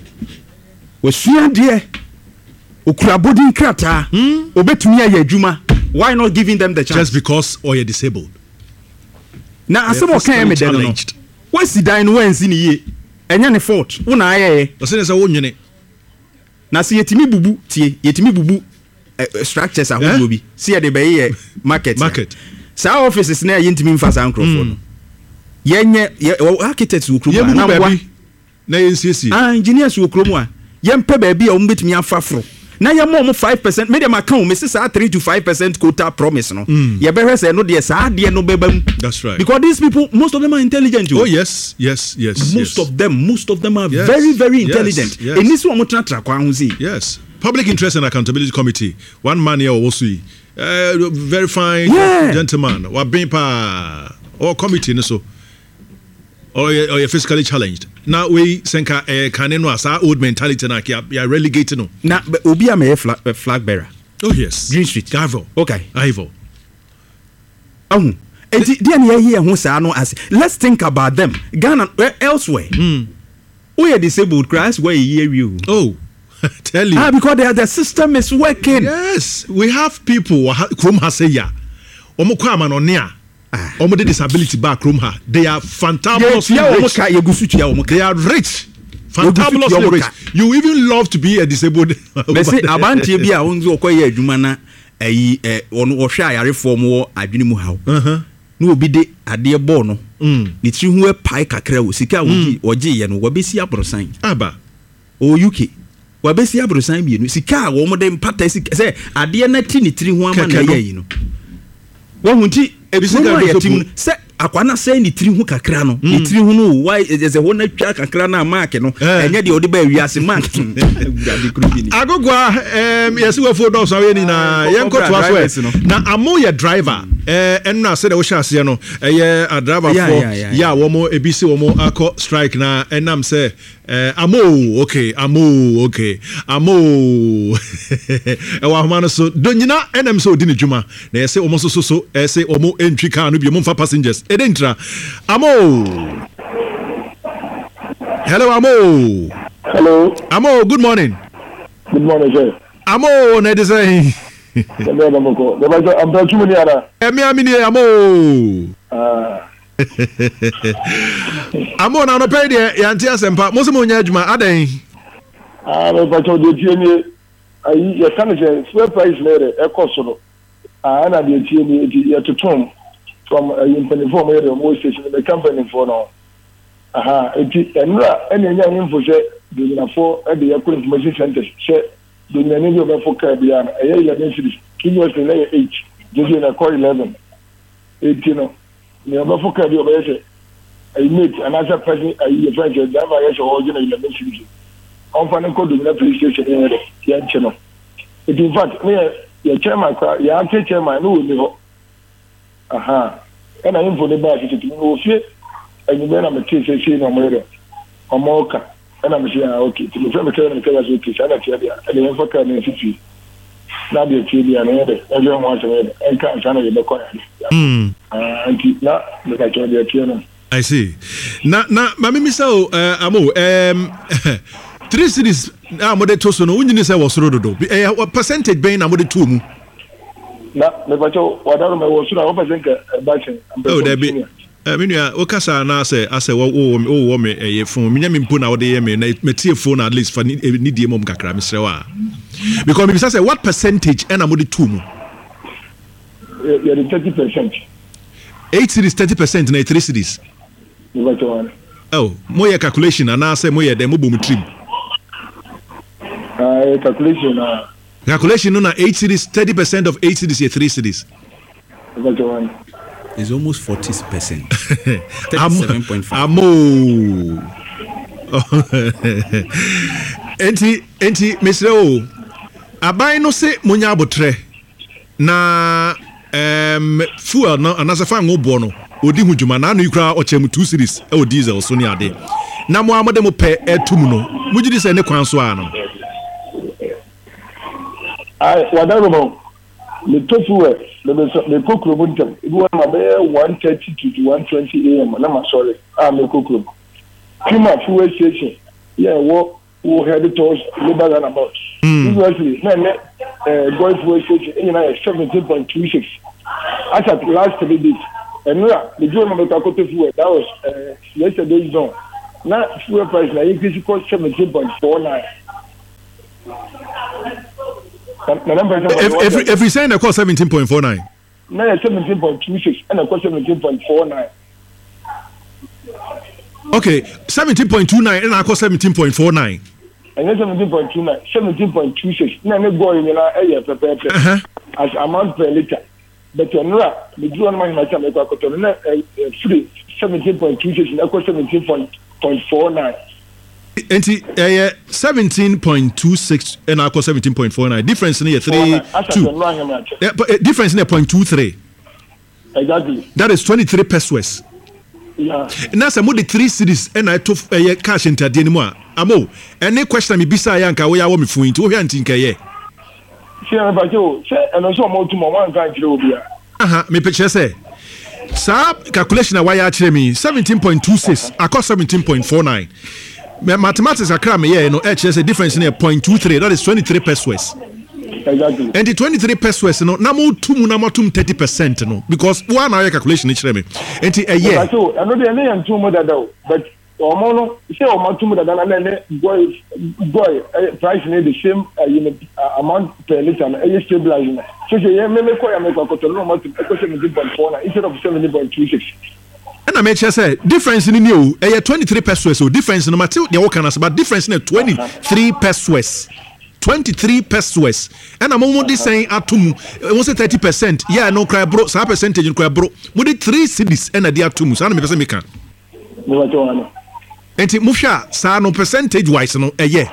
we sua die okura body krata hmm obetumi aye adwuma why not giving them the chance just because or you're disabled now asemo kan me den no what's the dine when see ye enya ne fault wo na aye o se ne se wo nwene na se yetimi bubu tie yetimi bubu structures ahodo bi se ye de be ye market market sa offices na yentimi mfa sa microphone yenye architects wo kromo na wa na yensiesi ah engineers wo kromo a yempe ba bi a wo betimi afafro na ye mo five percent me dem account me say three to five percent quota promise no mm. ye be say no de sa de no bebam that's right because these people most of them are intelligent oh yes yes yes most yes. of them most of them are yes. very very intelligent yes. and this one mo tra tra kwa hu see yes Public Interest and Accountability Committee one man here also uh, very fine yeah. gentleman wa bin pa or committee no so or or you're physically challenged. Now we senka eh kaneno asa old mentality na ya relegating no. Na obi am a flag, flag bearer. Oh yes. Green Street. Ivo. Okay. Ivo. Oh. Enti dia na here hu sa no as let's think about them. Ghana uh, elsewhere. Mm. We are disabled class where you you. Oh. Tell you. Ah, because the, the system is working. Yes. We have people Chrome has say ya. Omo kwa manonia. Omo de disability back room ha. They are fantabulous rich. They are rich. Fantabulous rich. You even love to be a disabled. Me say abanti bi a onzo okoye adwuma na ayi eh ono ohwe ayare form wo adwene mu hawo. Uh-huh. No obi de ade bo no. Mm. Ni tri hu e pai kakra wo sika wogi oje ye no wabesi abrosan. Aba. O U K. Wabesi abrosan bi no sika wo mo de mpata sika say ade na ti ni tri hu ama na ye yi no. Wo hunti ebisika yetim se akwana se ni tiri hu kakra no ni tiri hu no why is a wona twa kakra na mark no enye de odi ba wiase mark agogwa em yesi we for dos awe ni na yenko to aso na amo ye driver eh enna se de wo hyase no eh a driver for ya wo mo ebisi wo mo akọ strike na enam se eh amo okay amo okay amo e wa homa no so donyina enam so odi ni dwuma na yesi wo mo so so eh se wo mo entry car no bi mo fa passengers Edentra. Amo. Hello, Amo. Hello. Amo, good morning. Good morning, sir. Amo, na design. I'm talking to you, Ana. Emi amini Amo. Ah. Amo na no pay de yanti asempa. Mo se mo nya adwuma adan. Ah, me pa cho de tie ni. ayi ya kan je fuel price lere e cost no ah na de tie ni ya totom from impany form area mo station the company for no aha eti enra ene nya info she de na for e de yakọ information center she de nya ni obe for ka bia na e ya den city kinyo se na eight de na call eleven eti no ni obe for ka bia obe she I meet another person I friend that I show all you know eleven city on fan ko de na police station ere ya nche it in fact me ya chairman ya ake chairman no ni ho aha ena info ne ba titi no fie enyi be na me tese se no mo re omoka ena me say okay ti me fe me tell me tell us okay sana tia dia ene info ka ne titi na de tia dia ne de e je mo ase ne e ka sana ye be ko ya mm ah anti na me ka tia dia tia no I see na na mami mi say uh, amo um three cities na mo de to so no unyini say wo soro dodo eh percentage ben na mo de to mu na me ba cho wadaro me wo soro wo percent ka bachen oh there be eh me nua o kasa na say ase wo wo wo me eh phone me nya me mpo na wo de ye me na me tie phone at least for ni die mom kakra me sere wa because me say what percentage na mo de to mu yeah the thirty percent eight cities thirty percent na three cities me ba cho one oh mo ye calculation na say mo ye dem mo bom trim Uh, calculation uh, calculation no na eight cities thirty percent of eight cities here three cities is almost forty percent thirty-seven point five amo enti enti mesre o aban no se munya abotre na em fuel no anasafa ngobo no odi hujuma na anu ikra o chem two cities e o diesel so ni ade na mo amode mo pe etum no mujidi se ne kwan so ano I wadaro mo le tofu e le le kokro mo ntem ibi wa ma be one thirty to one twenty a m na ma sorry ah me kokro kima fuel station yeah wo wo head towards labor and about usually na na eh golf fuel station in na seventeen point two six as at last three days and na the journal me ka kote fuel that was uh, yesterday zone na fuel price na increase cost seventeen point four nine. Every every saying they cost seventeen point four nine. No, seventeen point two six and I cost seventeen point four nine. Okay, seventeen point two nine and I cost seventeen point four nine. And then seventeen point two nine, seventeen point two six. Now they go in a prepare as amount per liter. But you know, the drone man might have a cotton free seventeen point two six and I cost seventeen point four nine. Enti eh seventeen point two six and I cost seventeen point four nine. Difference in here three two. Yeah, but uh, difference in here point two three. Exactly. That is twenty-three pesos. Yeah. Now some of the three cities and I took uh, cash into the anymore. Amo, any question me bisa yanka we are me fu into we antinka ye. Say about you, say and also more to one kind to be. Aha, me picture say. Sa calculation why ya kire me seventeen point two six, I cost seventeen point four nine. Mathematics are cram here, no H S a difference in a point two three, that is twenty-three pesos. Exactly. And the twenty-three pesos, no, namu two namatum thirty percent, no, because one hour calculation each reme. And a year. So I know the name two more than that, but Omono, say Omo two more than an boy, boy, price need the same uh, amount per liter, and a stabilizing. So you may call a make a cotton no seventeen point four nine instead of seventeen point two six. And I make sure say difference in the new a twenty-three pesos, so difference in the material they work on us, but difference in a twenty-three pesos. twenty-three pesos. And I'm only saying atum almost thirty percent. Yeah, no cry bro, some percentage in cry bro. Mudi three cities and a dear atum. So I'm me can. And it musha sa no percentage wise no a year.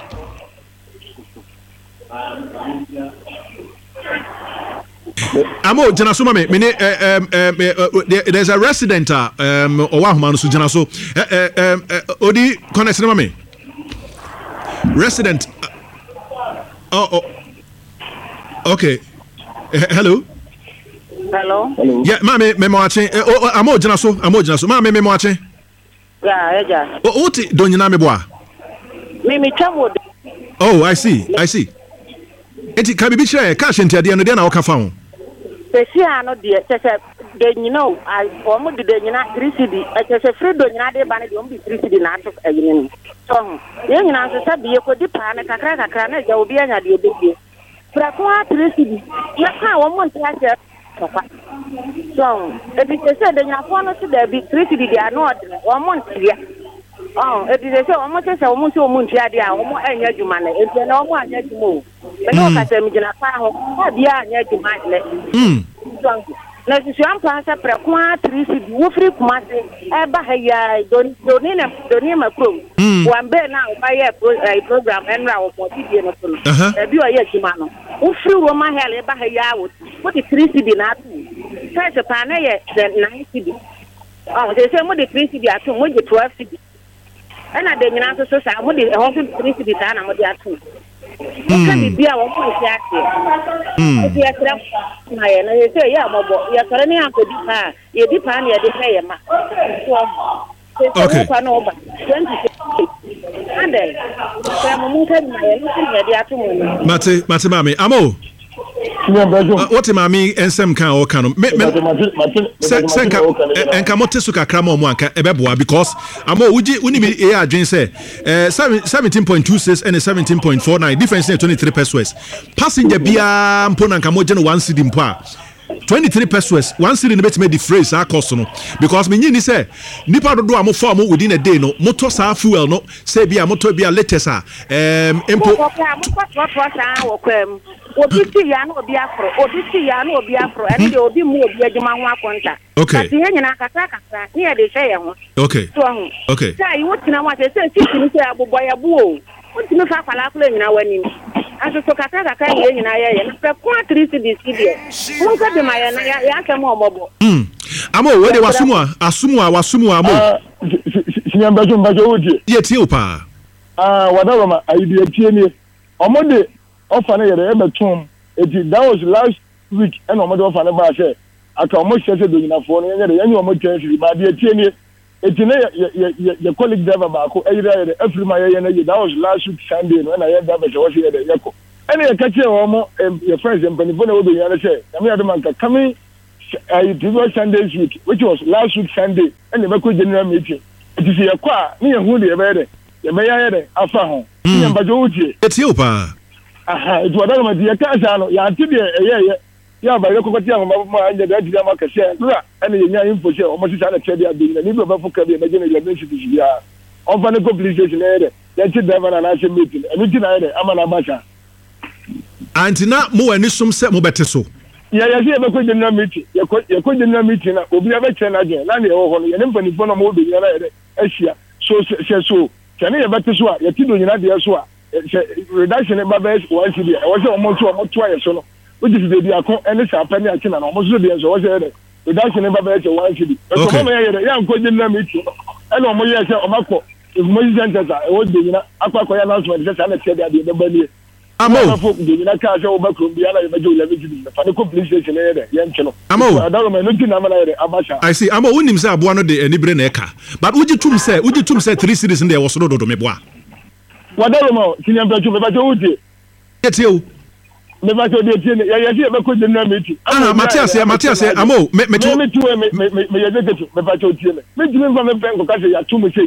Amo Janaso mame mene um there's a resident um Owahuma so Janaso um odi connect mame resident oh oh okay hello hello yeah mame me mo achen amo Janaso amo Janaso mame me mo achen yeah yeah o oti donyina me boa me me travel oh I see I see enti ka bibi chere cash entiade no de na wo ka fa ho Pesia no de sese de nyina I omo de de nyina three C D e sese free do nyina de ba na de omo de three C D na to ayini so ye nyina so sabe ye ko di pa na kakra kakra na ja obi anya de obedie Prakwa three C D. Ya ka wo mo ntia papa. So, if you say the nyafo to there be three C D they are not wo mo ntia. Oh, if you say wo mo say wo mo say wo mo ntia dia wo mo anya djuma na e na wo mo anya djuma o. Me no ka say me gina pa ho, ka bia anya djuma le. Mm. So, na si am pa sa prakwa three C D wo free kumase e ba ha ya don doni na doni ma pro. One be na o ba ye program enra wo mo ti no pro. E bi o ye djuma no. Wo free Roma hell e ba ha ya wo. What the three C D na tu. First pa na ye the nine C D. Oh, they say mo the three C D atu, mo the twelve C D. Ana de nyina so so sa mo the ho three C D ta na mo the atu. Ka bi bia wo mo si ate. Mm. Ti atra na ye na ye say ya mo bo, ye tore ni akodi pa, ye di pa na ye de fe ye ma. Okay. Mate, mate mami, amo. What mami ensem kan o kan me me senka enka mote su kakra mo mo anka ebeboa because amo uji uni me e adwen say eh seventeen point two six and seventeen point four nine difference in twenty-three pesos. Passenger bia mpo na nka mo je no one cedi mpo a twenty-three pesos one cedi no betime the phrase a cost no because me nyini say nipa dodo am form within a day no motor sa fuel no say bia motor bia latest a em mpo obi ti ya na obi afro obi ti ya na obi afro and the obi mu obi adwuma ho akonta okay ti nyina kaka kaka ni e de hwe ye ho okay so ho okay sai wotina wa se se ti ni se abobo ya bu o wotina fa kwala kwala nyina wani aso so kaka kaka ye nyina ye ye na pe kwa three C D C D won ka de ma ye na ya asem omobo mm amo we de wasumu a asumu a wasumu a mo sinyamba jo mbajo wodi ye tie o pa ah wadaro ma ayi de tie ni omode offer na yere ebetum eti that was last week and omode offer na ba say aka omo hye do nyina fo no yere yanyi omo twensiri ba de tie ni eti na ye ye colleague driver ba ko ayira yere afri ma ye na ye that was last week Sunday no na ye driver say was yere ye ko ene ye ka che omo your friends and penifo na wo do nyina say na me ade man ka coming I did Sunday week which was last week Sunday and the general meeting it is a kwa ni ye hu de ye be de ye be ya ye de afa ho ni mbajo wutie eti o pa aha it was that my dear cancer no ya ti de ye ye ya ba ye kokoti an ma ma anya da dida ma ka share nura ene ye nya info share o mo sisa na chede ade ni bi ba fuka bi na gene le mechi bi ya on fa ne completion na ye de ya ti driver na na she meeting enu ti na ye de ama na ba sha antina mo wani sum se mo bete so ya ya se be ko general meeting ya ko ya ko general meeting na obi aba che na je na ne ho ho no ye ne mpani fo no mo do nyina na ye de ahia so se so chane ye bete so a ye ti do nyina de so a reduction ba ba one C D e wo se o mo to o mo to ye so no o ji de dia ko ene sa pa ni a china na o mo so de so wo se ye de reduction ba ba one C D e so mo ye de ya ko general meeting e no mo ye se o makọ if mo ji center e wo de nyina akwa ko ya announcement se sa na che de de ba ni amo de nyina ka se o ba ko bia na ye mejo le meji ni fa ne completion ye de ye nche no amo adaro me no ti na ma na ye de abasha I see amo unim se aboa no de enibre na eka but uji tum se uji tum se three series in there was no do do me boa wadaro mo kinyamba chu me ba jo uti etie o me ba jo de tie ne ya ya se be ko de na meeti ah Matias Matias amo me me me tu me me me ye de ketu me ba jo tie me me jimi fa me pen ko ka se ya tu me sei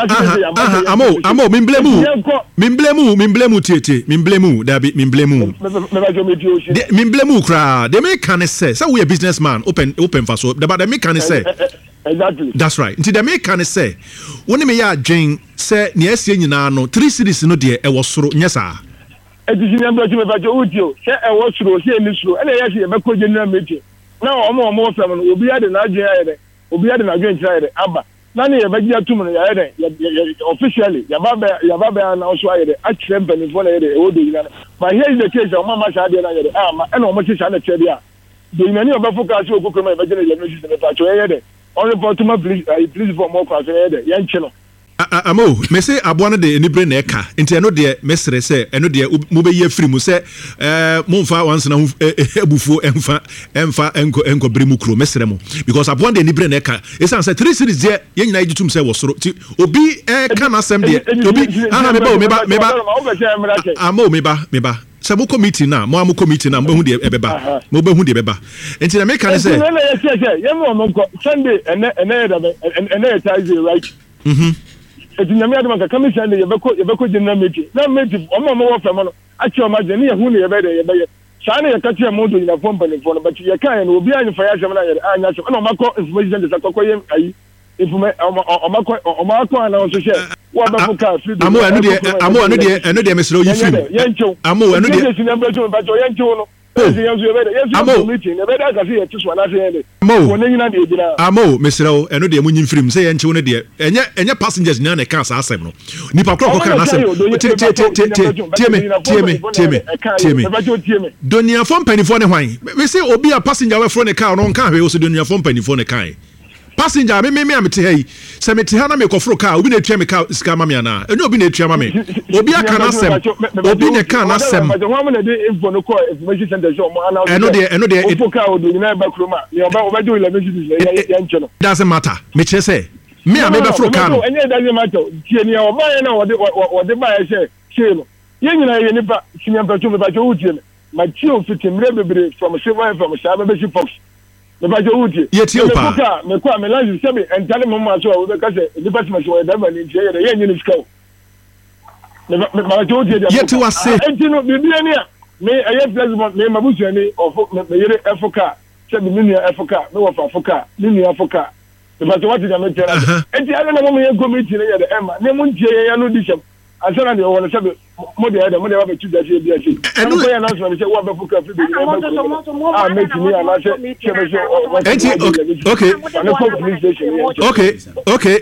amo amo me blemu me blemu me blemu tietie me blemu da bi me blemu me ba jo me ti o shi me blemu kra de me kan say say we a businessman open open for so but the me kan say exactly that's right nti the me kan say woni me ya adwen say ne asie nyina no three series no de e wo soro nyesa edisi nyamba chu me ba jo uti o se e wo soro se ni soro ele ya se be ko general meeting na omo omo fam no obi ade na adwen ya de obi ade na adwen try de aba na ne ye ba gia tum no ya de officially ya ba ya ba ba na so ya de a kire mpani fo na ya de e wo do nyina but here is the case o mama sha de na ya de ah ma e na omo sha na che de a do nyina ni oba focus o kokoma ba gene ya no shi se ta cho ya de on report ma please please for more class ya de ya nche no amo me say aboa no de enibre na eka nti eno de mesre say eno de mo be ye free mu say eh mo mfa once na ebufuo emfa emfa enko enko bre mu kro mesre mu because aboa de enibre na eka esan say three series de ye nyina yitum say wosoro ti obi e kan asem de obi ana me ba me ba me ba amo me ba me ba se mo committee na mo am committee na mo hu de ebeba mo be hu de ebeba enti na me kan say ye mo mo Sunday ene ene ene ene right mhm eti nyame adama ka commission ye beko ye beko general meeting na meeting o mo mo wo fam no achi o ma je ne hu ne ye be de ye be ye saa ne ye ka tie mo do ina fo mpanifo no but ye kan no obi anyi fa ya hyem na ye anya hyem na o makọ information center sakọ ye ayi ifume o makọ o makọ na o so share wa ba fu ka free amo anu de amo anu de anu de mesro yi film amo anu de ye number two ba jo ye nchew no amo meeting e be da ka se ye tiso na se ye amo woni nyina de ejina amo mesro anu de munyi film se ye nchew no de enye enye passengers nyina na ka sa asem no nipa kro ko ka na asem tie tie tie tie me tie me tie me tie me donia fo mpanifo ne hwan we say obi a passenger we fro ne car no nka hwe o so donia fo mpanifo ne kan passenger me me me amete hai se mete ha na me kofro car obi na twa me car ska ma me ana enu obi na twa ma me obi aka na sem obi ne car na sem enu de enu de doesn't matter me che say me a me be fro car no enye doesn't matter tie ni o ba ye na wo de wo de ba ye she she no ye nyina ye nipa siniam pacho me pacho utie me ma chi o fitim re bebre from seven from shabe be shi fox me ba je wuti ye ti opa me kwa me lanji se me entale mo ma so we ka se department so we da ba ni je ye ye nyini ska me me ma je wuti ye ti wa se entino bibia ni a me aye president me ma busu ni ofo me yere efoka se me ni efoka me wo fa efoka ni ni efoka me ba je wuti ja me tera enti ala na mo ye committee ni ye de ema ne mo ntie ye ya no di sem asana de wo na se mo de ada mo de wa be tu da se bia se enu ko ya na so se wa be fuka fi be ah me ti ni ala se se be so okay okay okay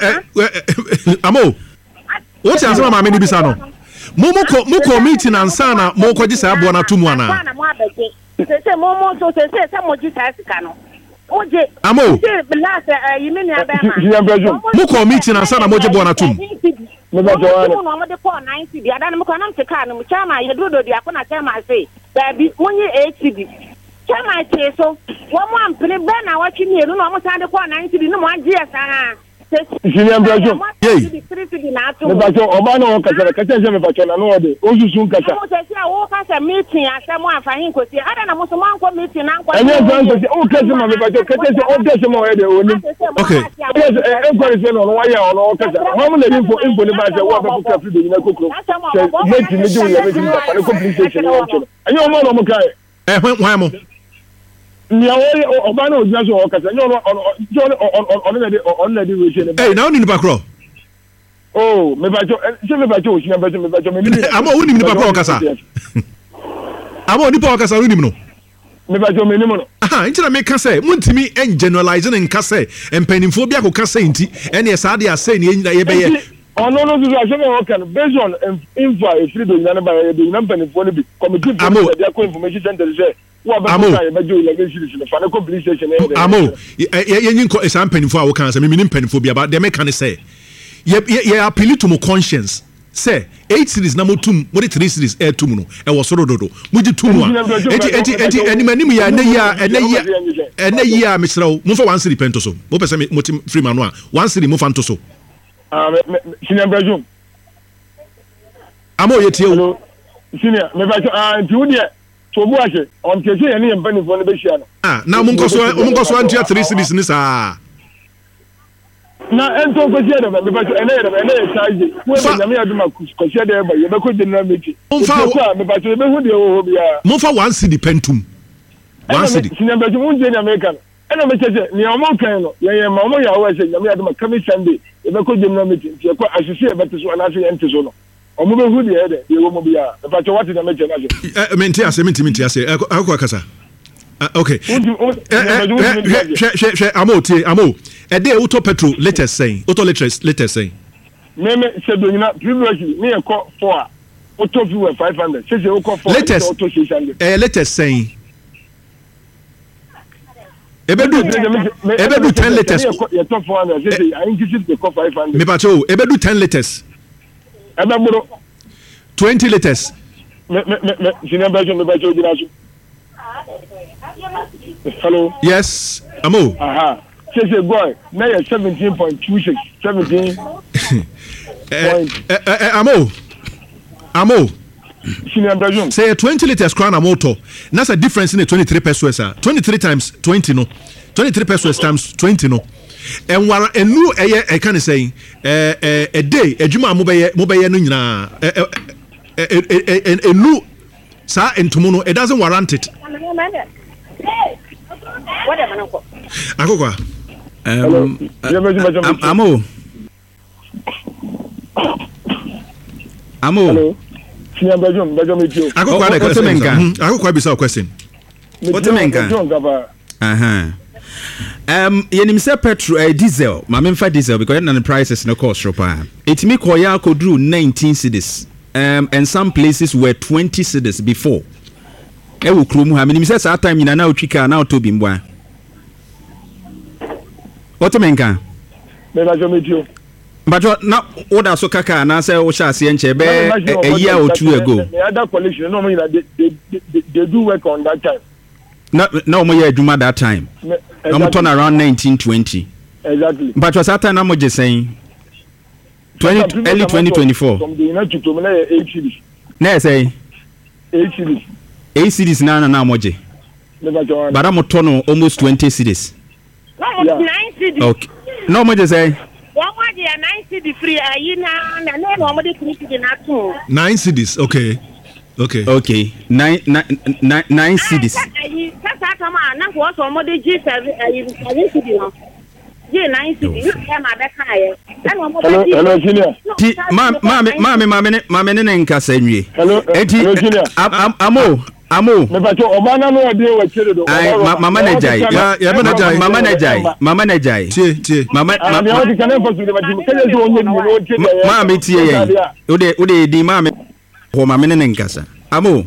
amo what you asema ma me ni bisa no mo mo ko mo ko meeting ansa na mo ko ji sa abo na tumu ana se se mo mo so se se se mo ji sa sika no oje amo last yimi ni abema mo ko meeting ansa na mo je bo na tumu me ba jo ana mo mo de ko ninety bi ada no ko nam te ka no chama ye dodo di akona chama say baby munyi eighty bi chama te so wo mo ampene be na wa twi mienu no mo san de ko ninety bi no mo agi asa Senior Brajo, yey. Me ba jo oba na won kasa kasa je me ba jo na no de. Osusu kasa. Mo se se wo kasa meeting asem afahin ko si. Ada na mo so man ko meeting na nko. Enye zan se o kasa ma me ba jo kasa se o kasa ma we de oni. Okay. Yes, e ko se no wa ya ono kasa. Mo mo le info info ni ba se wo ba fuka fi de na kokro. Se meeting ni do le meeting ba na completion ni o cho. Enye o mo no mo kai. Eh hwan mo. Ni awo oba na ojina so o kasa. Enye ono ono ono na de ono na de we se. Eh na oni ni ba kro. Oh, me ba jo, se me ba jo, si me ba jo, me ba jo me ni. Amo oni ni ba kro kasa. Amo ni pa kasa oni no. Me ba jo me ni mo no. Aha, nti na me ka say, muntimi en generalize ne nka say, empanimfo bia ko ka say nti, ene ye saade ase ne nyina ye be ye. Oh no no, so ase me o kan based on info e free do nyina ba ye do nyina empanimfo ne bi. Committee for the information center say amo amo ye nyin ko esa mpanimfo a wo kan say me nim mpanimfo bia ba de me kan say ye ye appeal to my conscience say eight series na motum mo de three series e tum no e wo soro dodo mo ji tum a enti enti enti eni manim ya na ya ena ya ena ya me sraw mo fa one series pento so mo pese mo tim free man a one series mo fa nto so ah senior Brajum amo ye tie o senior me ba ah nti wo de so bu ase on tese ye ne mpanifo ne be hia no ah na mo nkoso mo nkoso antia three series ni sa na ento ko sia de me ba ene ene ene charge wo be nyame aduma ko sia de ba ye be ko general meeting mo fa me ba to be hu de ho bia mo fa one cedi pentum one cedi senior be mo nje na America ena me chese ni o mo kan no ye ye ma mo ya wo se nyame aduma kami Sunday ye be ko general meeting ti ko asisi e be to so na so ye nte so no omo be hu de ye de ye wo mo bia me ba to what na me che na so eh menti ase menti menti ase akwa kasa okay she she amo tie amo e dey auto petrol latest saying auto latest latest saying me me se do nyina previously me e ko four auto fuel five hundred se se o ko four auto six hundred eh latest saying ebedu ebedu ten latest ye to four hundred se se I increase the ko five hundred me pacho ebedu ten latest ebe bro twenty latest me me me senior version me pacho jina so hello yes amo aha say say boy now you're seventeen point two six seventeen eh eh amo amo senior Brajum say twenty liters crown a motor that's a difference in the twenty-three pesos twenty-three times twenty no twenty-three pesos times twenty no and wara enu eye e kan say eh eh a day adwuma mo be mo be no nyina enu saa ntomo no it doesn't warrant it. Akokwa. Um, uh, Amo. Amo. Hello. Sinya Bajom, Bajom Etio. Akokwa na question. Akokwa bisa a question. What do you mean? Uh-huh. Um, yenim say petrol uh, diesel, ma memfa diesel because the prices no cost ropa. It me koya kodru nineteen cedis. Um, and some places were twenty cedis before. E wo krom ha menim say that time ina na otwika na otobi mbwa. What do you mean? Me Bajom Etio. But na order so kaka na say o sha ase enche be a year or two ago. The other coalition no mean that they, they, they, they do work on that time. No, no, mo ye adwuma that time. Exactly. No, turn around nineteen twenty. Exactly. But was that time I'm just saying twenty early twenty twenty-four. From the United to me eight cities. Na say eight cities. eight cities na na na moje. But I'm turn almost twenty cities. No, yeah. nine cities. Okay. No mo just say one one year nine cities free uh, you na na na no mo dey three cities na two. Nine cities, okay. Okay. Okay. Nine nine nine, nine cities. Kasa kama na ko so mo dey G seven seven cities no. G nine cities. E ma be kai. Hello, hello senior. Ti ma ma ma ma ma ma ne ne nkasa nwie. Hello, hello senior. Amo Amo. Me ba cho obana no ode we kire do. Ai mama na jai. Ya ya na jai. Mama na jai. Mama na jai. Tie tie. Mama ma me odi kana for to the ba kele so onye ni no tie. Ma me tie yen. Ode ode di ma me ho ma me ne nkasa. Amo.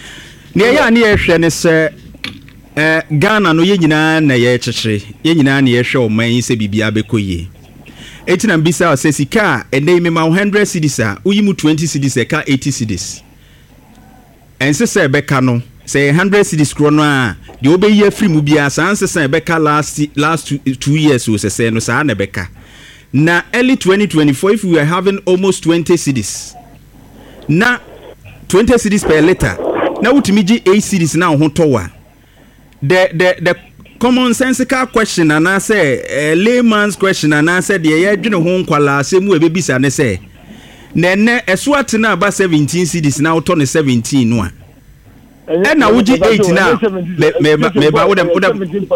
Ne ya ne ye hwe ne se eh Ghana no ye nyina na ye kyekere. Ye nyina na ye hwe o man se bibia bekoye. Eti na mbisa o se sika ene me ma one hundred cedis a uyi mu twenty cedis e ka eighty cedis. Ense se beka no say one hundred cedis kro no a de obeyi free mu bia sanse se beka last last two, two years so se se no sa na beka. Na early twenty twenty-four if we were having almost twenty cedis. Na twenty cedis per liter. Na utimi gi eight cedis na ho towa. The the the common sensical question and I say a layman's question and I said the ye dwene ho nkwala asemu e bebisa ne say nene eswat na ba seventeen cedis na auto ne seventeen no a e na wuji eight na me me me ba woda woda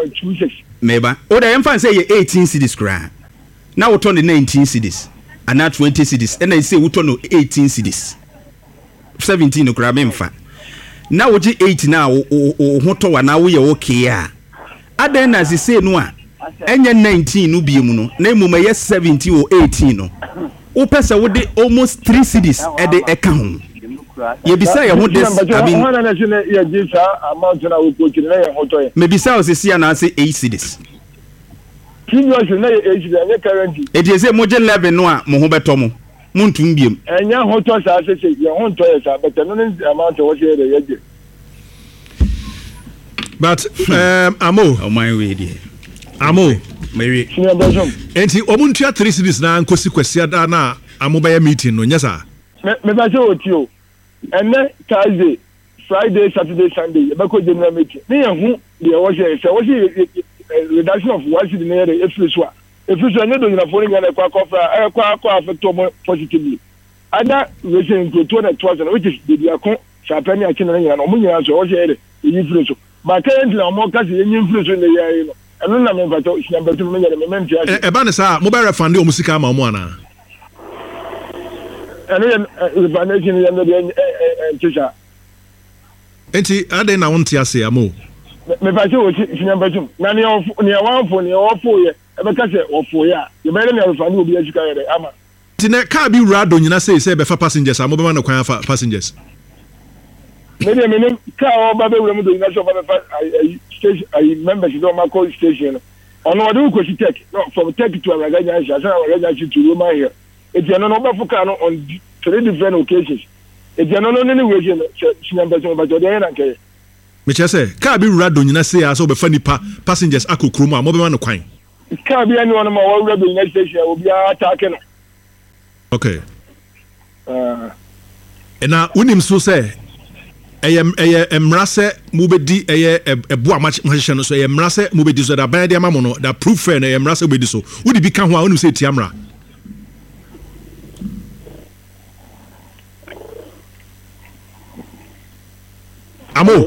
me ba woda emfa say ye eighteen cedis kra na auto ne nineteen cedis and na twenty cedis e na say wuto no eighteen cedis seventeen no kra me mfa na wuji eight na o ho to wa na wo ye okay a aden na se say no a enye nineteen no bi mu no na emuma ye seventeen or eighteen no wo pesa wo de almost three cedis e de e ka ho ye bisa ye ho des abi me bisa o se sia na se eight cedis e de se mo je eleven no a mo ho beto mo muntum biem enya ho to sa se se ye ho to ye sa but no amount wo se ye ye but um amo oh my way there amo Mary enti omuntua three cities na nkosi kwasi ada na amobaya meeting no nyasa me me ba jo otio enne Thursday Friday Saturday Sunday e ba ko general meeting ni ye hu de wo se se wo se reduction of one city na ye efiri so a efiri so nya do nyina fo nya na kwa kwa kwa kwa affect mo positively ada we se nko two na two which is the akon chapani akina na nyina no mo nyina so wo se ye efiri so ma currently mo ka se ye efiri so na ye no eno na me bato sinambetu me nyere me menti ase e ba ne sa mobile refund o musika ma mo ana eno ye revaluation ye no de teacher enti ade na wonte ase amo me bato o sinambetu na ne of ne wanfo ne ofo ye e be ka se ofo ye a ye be ne refund obi asika ye ama ti ne car bi rado nyina say say be fa passengers amo be ma na kwan fa passengers me de me ne car o ba be wura mu do nyina so ba fa station I member she don't call station on what do you tech no from tech to Araganya I say Araganya to Roma here it's no no be car on three different occasions it's no no any way she number so but dey na nke me che say car bi rado nyina say aso be fa nipa passengers akokro mu a mo be ma no kwan car bi any one ma wo rado nyina station obi attack no okay uh na unim so say eyem eye emrase mubedi eye ebo amachehye no so eye emrase mubedi so da ban de amamo no da proof fair na emrase mubedi so wodi bi ka ho a wonu se tiamra amo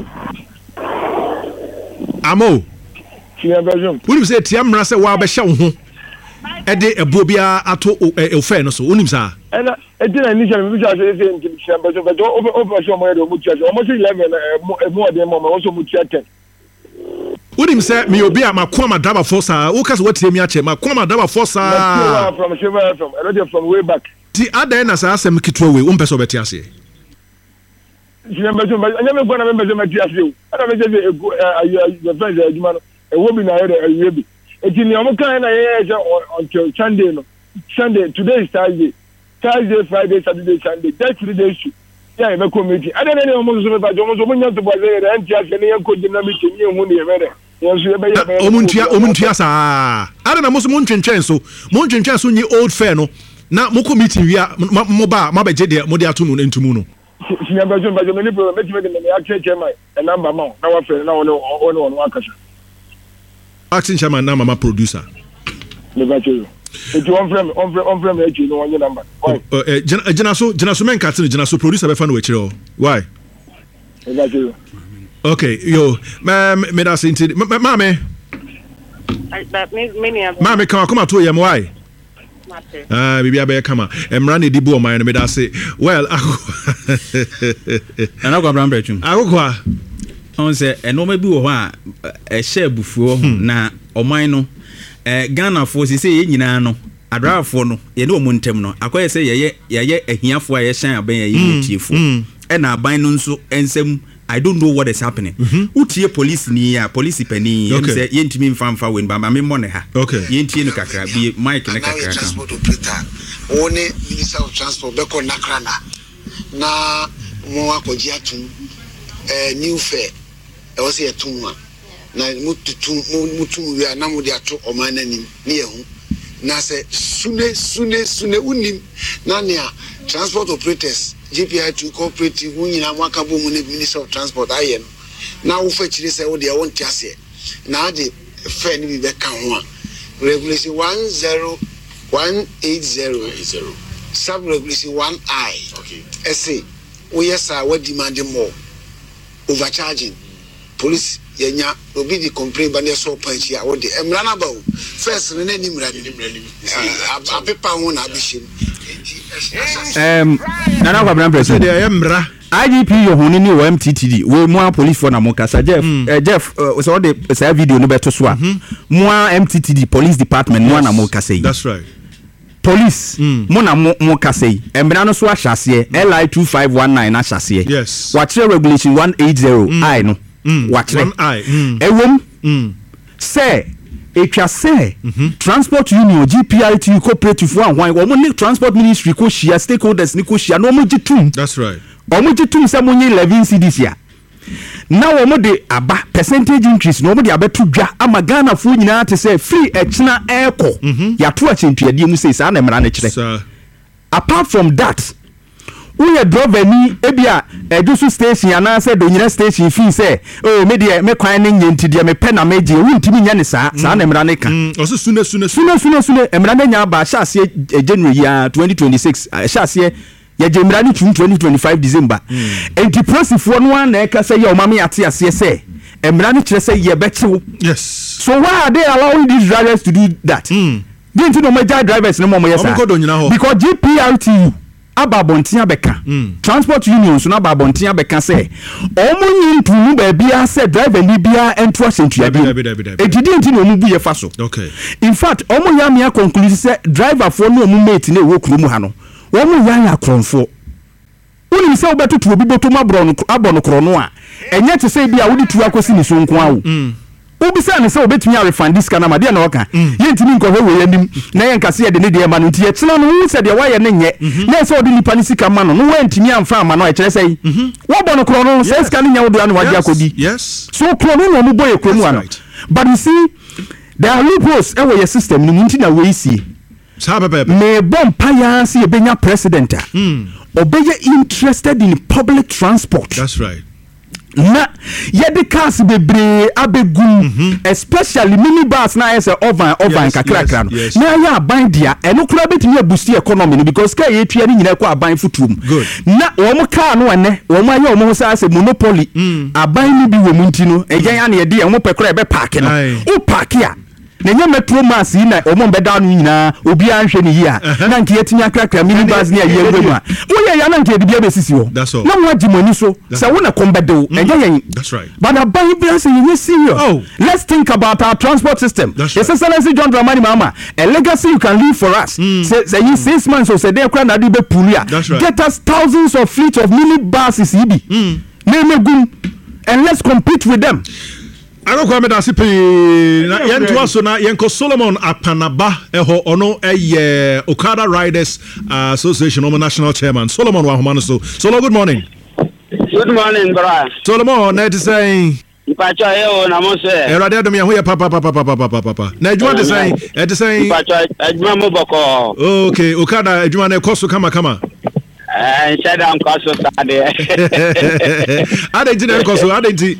amo wonim sɛ tia mmara sɛ woabɛhyɛ wo ho ɛde ɛbuo biara ato ɔfɛ no so wonim saa ɛna ɛdina ni sɛ me bi sɛ sɛ nti tia bɛso bɛso operation ɔmo yɛ de ɔmo tia sɛ ɔmo sɛ eleven ɛmu ɔde mu ɔmo so ɔmo tia ten wonim sɛ me obi a mako amadaba fo saa woka sɛ wotie mi akyɛ mako amadaba fo saa from Shiva from ɛlɔde from way back ti adan na saa asɛm ketewa wei wompɛ sɛ ɔbɛte aseɛ tia bɛso anya me gona me bɛso me tia aseɛ ana me sɛ egu ayi the friends adwuma no ɛwo bi na yɛ de ayi bi eti ni ɔmo kan na yɛ yɛ until Sunday no Sunday today is Thursday Thursday Friday Saturday Sunday that three days yeah me committee ada na ɔmo so me ba ɔmo so mo nya to bo yɛ de anti aseɛ ne yɛ ko di na meeting ne hu ne yɛ bɛrɛ yɛ so yɛ bɛ yɛ ɔmo ntua ɔmo ntua saa ada na mo so mo ntwentwɛn so mo ntwentwɛn so nyi old fair no na mo committee wia mo ba ma bɛgye de mo de ato no ntumu no sinya bɛso bɛso me ni problem me me de me akye chairman e number ma na wa fɛ na wo ne wo ne wo akasa acting chairman na mama producer me ba che eti on frame on frame on frame echi no one number why eh jina so jina so men kat jina so producer be fa no we kire why me ba che okay yo ma me da say nti ma me that me me ma me come come to yam why ah bibi abe kama emra na edibu o man me da say well ana kwa bram bretum akokwa on say enoma bi wo ho a ehye abufuo na oman no eh Ghana fo si say nyina no adrafo no ye ne omo ntem no akoye say ye ye ye ahiafo a ye hyan aban ye yetiefo e na aban no nso ensem I don't know what is happening. Utie police ni ya police pani yem say yentimi mfamfa wen ba me mo ne ha. Yentie no kakra bi mic ne kakra. Transport operator one minister of transport be ko nakra na na mo akoji atum eh new fair e wo say atum a na mututum mutum wi na mo de ato omanani ne yehu na say sune sune sune unim na ne transport operators G P I two cooperative wunyina mwaka bo mu ne minister of transport aye no na wo fa chire say wo de won tiase na de fair ni bi be kan ho a regulation one eighty sub regulation one I okay say we yes are what demand more overcharging police yenya obi di complain ba ne so punch ya wo de emra na ba o first ne ni mra ni a paper ho na abishim um nana kwa bram president de emra I G P yo honi ni o M T T D we mo police for na mo kasa Jeff eh, Jeff so the say video no beto so a mo M T T D police department mo na mo kasa yi that's right police mo na mo mo kasa yi emra no so ahyase L I two five one nine na ahyase yes what regulation one eighty I no what one I ewom say etwa say transport union G P I T cooperative for one wo mo transport ministry ko share stakeholders ni ko share no mo gitum that's right o mo gitum say mo nyi eleven C D C a na wo mo de aba percentage increase no mo de abeto dwa ama Ghana fo nyina te say free echna airco ya to achentuade mu say sa na mra na kire apart from that we a driver ni ebia edusu station ana say do nyina station fee say oh me de me kwan ne nyenti de me pe na meje wuntimi nya ne sa sa na mra ne ka o so sune sune sune sune sune emra ne nya ba sha ase January ya twenty twenty-six sha ase ya January ni twenty twenty-five December enti prosifo no an na e ka say ya o mama ate ase say emra ne kire say ye bechew yes so why are they allowing these drivers to do that didn't you know my drivers no more yes because G P R T U ababontia beka transport unions na ababontia beka say omunyi ntunu ba bia say driver ni bia ento asentuade e didn't no mu bu ye fa so okay in fact omu ya me conclude say driver for no omu mate na ewo kuru mu ha no omu ya ya kronfo uni say obetutu obi boto mabro no abono kro no a enye te say bia wodi tu akosi ni so nko awo obi say ne say obetumi a refund this kana ma de na oka yentimi nkohwe we yanim na yenkase ye de ne de ma no ntie kyena no hu say de wa ye ne nye na say odi nipa ni sika ma no no wentimi amfa ma no e kyere say wo bono kro no say sika ni nya wo do an waje akodi yes so kro no no mu boy kro mu ano but you see there are loopholes e wo your system ni nti na we see sabe me bom pa ya see e benya president a obeye interested in public transport that's right na yɛde cars bebree abegum especially mini bus na yɛ sɛ ovan ovan kakrakra no na yɛ aban dia ɛno kura betumi abusi economy no because ka yɛ tua ne nyina kɔ aban futurum na wɔn car no ɛnɛ wɔn ayɛ wɔn ho sɛ asɛ monopoly aban ni bi wɔ mu nti no ɛgyan ya na yɛde ɛho pɛkora ɛbɛ park no o park ya na nyɛ metro mass yi na ɔmo bɛda no nyina obi anhwɛ ne yi a na nke yɛtumi akrakra mini bus ne yɛ ngwemu a woyɛ ya na nke de bia besisi hɔ na mo agye mani so sɛ wo na kɔmbɛdew ɛnyɛ yɛn that's right but aban bia sɛ yɛnyɛ serious oh. Let's think about our transport system yes excellency John Dramani Mahama a legacy you can leave for us mm. say say you six months or say dey kra na de be pulu ya get us thousands of fleet of mini buses yi bi mm. na emegum and let's compete with them. I don't come da sipi na yento aso na yenko Solomon Apanaba eho ono eye Okada Riders uh, Association omo national chairman Solomon wa homano so Solo good morning. Good morning bro. Solomon na ti say Ipacho e o na mo se Erade adom ye ho ye papa papa papa papa papa na adwuma de say e de say Ipacho adwuma mo boko. Okay Okada adwuma na koso kama kama eh shada nkoso sade ade ti na koso ade ti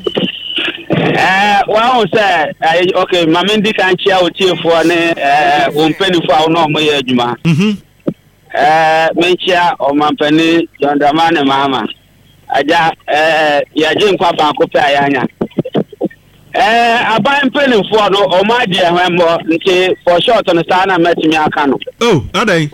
Eh, well, sir, okay, Mamindi can cheer with you for ne, uh, one penny for no more juma. Mhm. Eh, menchia or Mampeni, John Dramani Mahama. Aja, eh, ya jim papa kope ayanya. Eh, aban penny for no, or my dear, when for short on the sana met me akano. Oh, are they?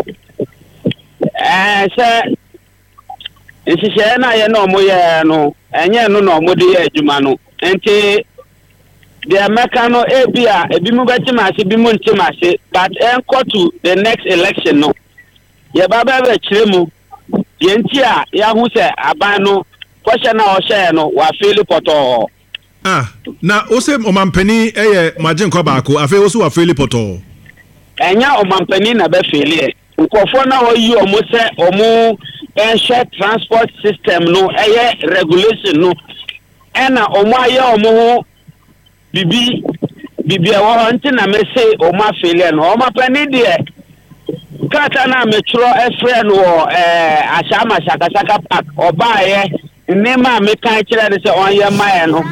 Eh, sir, it's a shena, you know, moya no, and you know, no, modi jumano. Enti the Americano ebia ebimu betimase bimu ntimase but enko to the next election no ye baba be kiremu ye nti a ya hu se aban no kwese na o share no wa feel poto ah na o se omampani eye magin kwa baako afi o so wa feel poto enya omampani na be feel e nkofo na o yi o mo se o mo ensure transport system no eye regulation no ena omo aye omo bibi bibi e wo nti na me say omo afele no omo pani de kata na me tro efre no eh ashama shaka shaka park obaye nema me kan kire de say onye maye no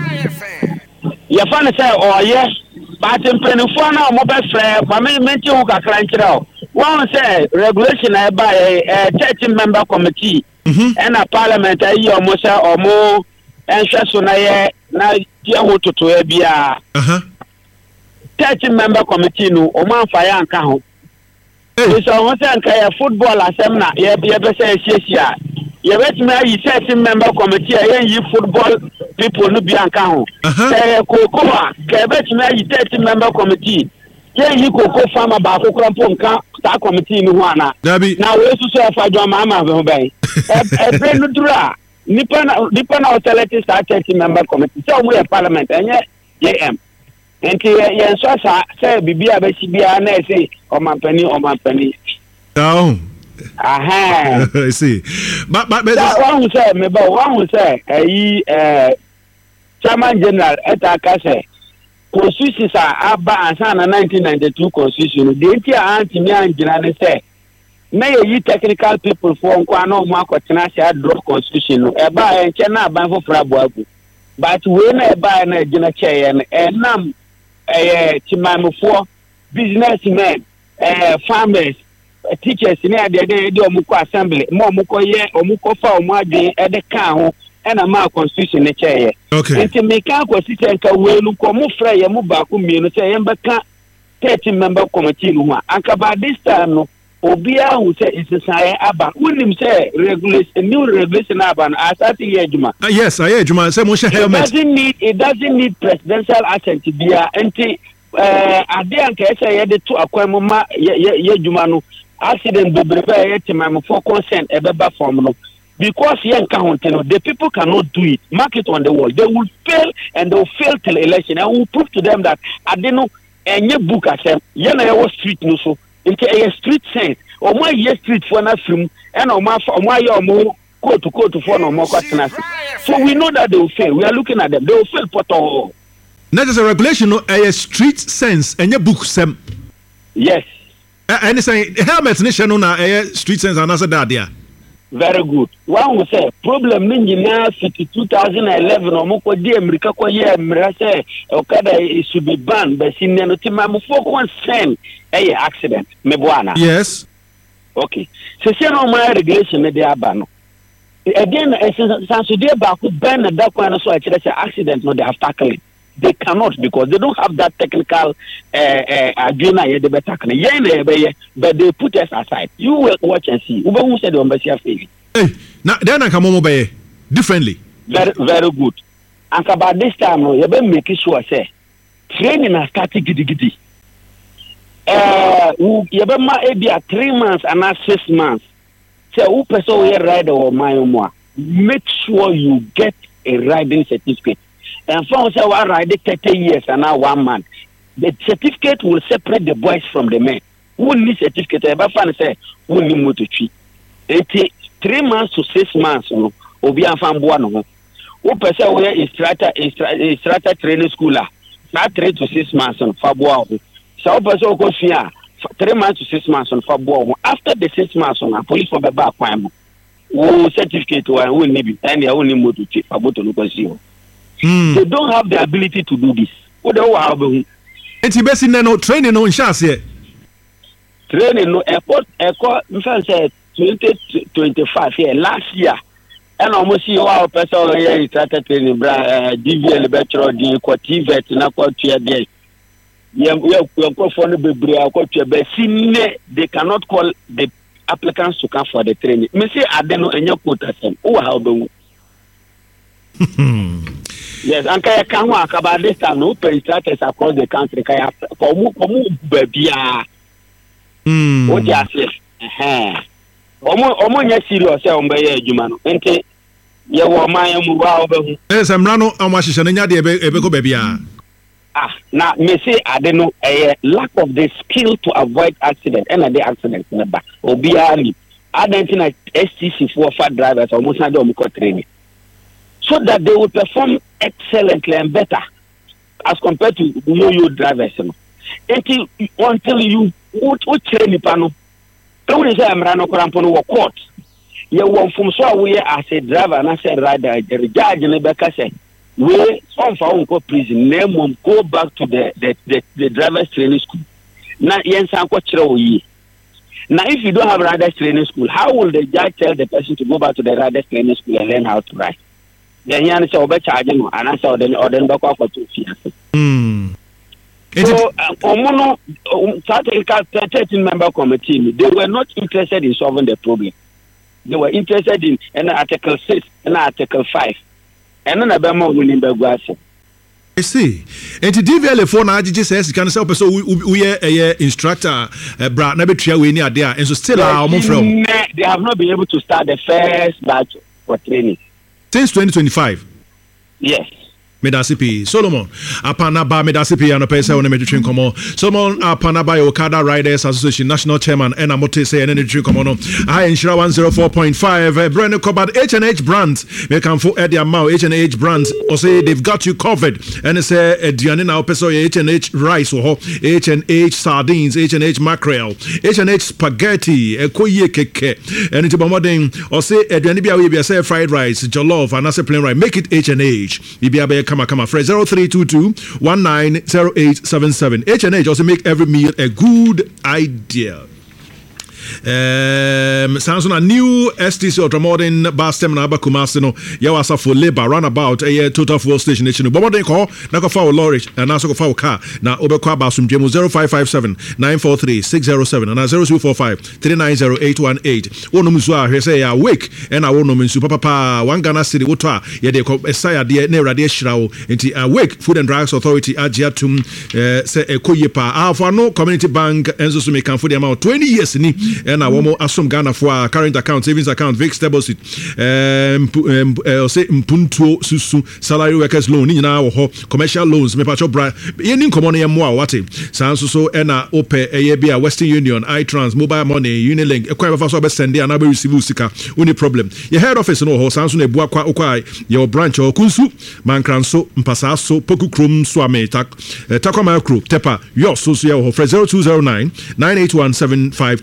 ye fa ne say oye but mpenifo na omo be frɛ ba me menti ho kakra nkire o won say regulation e ba eh thirty member committee ena parliament ayi omo say omo enhwe so na ye na tie ho toto e bia aha thirty member committee no o man fa ya nka ho eh so ho se nka ya football asem na ye be be se ehiesia ye betime ayi thirty member committee ye yi football people no bia nka ho eh kokoa ke betime ayi thirty member committee ye yi koko farmer ba kokora mpo nka ta committee no ho ana na we susu afa dwa ma ma ho bai e be no dura nipa na nipa na authority started member committee so we parliament enye am enti ye so sa say bibia ba sibia na say o mampani o mampani oh aha I see but but one say me ba one say ayi eh chairman general etaka say constitution sa aba ansa na nineteen ninety-two constitution de enti anti mi anjina ne say may you technical people for nkwano mo akotena sha drop constitution no e ba enche na aban for fraboabu but we na e ba na gina cheye no e nam eh timamfo businessmen eh farmers teachers ni ade de de omuko assembly mo omuko ye omuko fa omu adwen e de kan ho e na ma constitution ne cheye okay enti me kan constitution ka we lu ko mu fra ye mu ba ko mienu cheye mbeka thirty member committee no ho anka ba this time no obia who say it's a aba unim say regulation new regulation aba no asati ye adwuma uh, yes I adwuma say mo helmet it doesn't need it doesn't need presidential assent bia enti eh ade anka say ye de to akwam ma ye adwuma no accident bebrebe ye timam for consent ebeba form no because ye nka honteno the people cannot do it mark it on the wall they will fail and they will fail till election and we will prove to them that ade no enye book asem ye na ye street no so into a street sense or my year street for na film and or my why your more quote to quote for no more so we know that they will fail. We are looking at them, they will fail poto. That is a regulation no a street sense and your book sem yes and it's saying helmet nation no na a street sense and answer that there very good. One will say problem ninja fifty two thousand eleven or moko di America ko ye America say Okada it should be banned but sin no tima mo focus sen eh accident me boana. Yes. Okay. So say no my regulation dey abano. Again since so dey back ban that one so I say accident no they have tackled. They cannot because they don't have that technical uh, uh, agreement. They be tackling. Yeah, but they put us aside. You will watch and see. Who said the embassy failed? Hey, now then I come on by differently. Very, very good. And about this time, you better make sure say training has started giddy giddy. Uh, you better maybe a three months and not six months. So who person will ride or my more? Make sure you get a riding certificate. And for us, I ride thirty years and now one month. The certificate will separate the boys from the men. Who need certificate? I find say who need motor tree. Eighty three months to six months. No, obi afan boa no. Who person where instructor instructor training schooler. Not three to six months on for boa. So person go fear three months to six months on for boa. After the six months on, police for the back one. Who certificate one who need be and they only motor tree for both to look at. Mm. They don't have the ability to do this. What do have? It's best in no training no chance here. Training no airport airport in fact say twenty twenty-five here last year. And almost see how person here started training bra D V L better the quotivet na quotia there. Yeah, we are call for the bebre quotia be sine they cannot call the applicants to come for the training. Me say I don't know any quota sem. Who have them? Yes, and kaya kanwa about this time no penetrates across the country kaya komu komu babia. Hmm. What you say? Eh. Omo omo nya serious e omba ye adwuma no. Ente ye wo man mu wa obahu. Eh samra no amahihye no nya de ebe ebe ko babia. Ah, na me say ade no eh lack of the skill to avoid accident and the accident number. Obia ni. Adentina S T C for fat drivers almost na do ko training. So that they will perform excellently and better as compared to yo-yo drivers. You know. Until until you would train pano, don't say I'm running around court. You want from so we as a driver and as a rider, the judge and the say, we some for go prison, name them go back to the the, the, the driver's training school. Now, now, if you don't have rider's training school, how will the judge tell the person to go back to the rider's training school and learn how to ride? Then you answer over charging and answer or then or then back for two years. Hmm. So, Omono, thirteen member committee, they were not interested in solving the problem. They were interested in an Article six and Article five. And then a Bama winning the Guasi. I see. And to D V L four now, just says, can say, so we are a instructor, Brad, never try we near there, and so still our from. They have not been able to start the first batch for training. Since twenty twenty-five? Yes. Medasipi Solomon Apanaba Medasipi and a person on the Mediterranean Common Solomon Apanaba Okada Riders Association National Chairman and Amote say and Energy Common I insure one oh four point five Brandon Cobalt H and H brands make them for Eddie Amau H and H brands or say they've got you covered and it's a Dianina Peso H and H rice or H and H sardines H and H mackerel H and H spaghetti Ekoye keke and it's about or say Edianibia we say fried rice jollof and as a plain rice make it H and H Bibia Come come fresh zero three two two one nine zero eight seven seven. H and H also make every meal a good idea. Um, Samsung a new S T C ultramodern bus terminal Bakumasi no yawasa for labor runabout a total fuel station nation. But what they call nako fa lorry and also go fa car na obekwa basum jemu zero five five seven nine four three six zero seven and zero two four five three nine zero eight one eight. One musu a say ya wake and I won no mensu papa one Ghana city wotwa ye de ko esaya de na rade hirawo enti awake food and drugs authority agiatum eh say ekoyepa afa no community bank enzo so me kan for the amount twenty years ni and I want assume Ghana for current account, savings account, fixed deposit, um, um, uh, say Mpuntu Susu, salary workers loan, in our commercial loans, me pacho bra, any common yamwa, what it sounds so, and a ope a B, Western Union, iTrans, mobile money, Unilink, a quite of us send the another receive sika, only problem. Your head office no ho, sounds on a boakwa okwai, your branch or kunsu, mankranso, mpasaso, poku krum, swame, tak, takoma crew, tepa, your social ho, zero two zero nine nine eight one seven five two, and a zero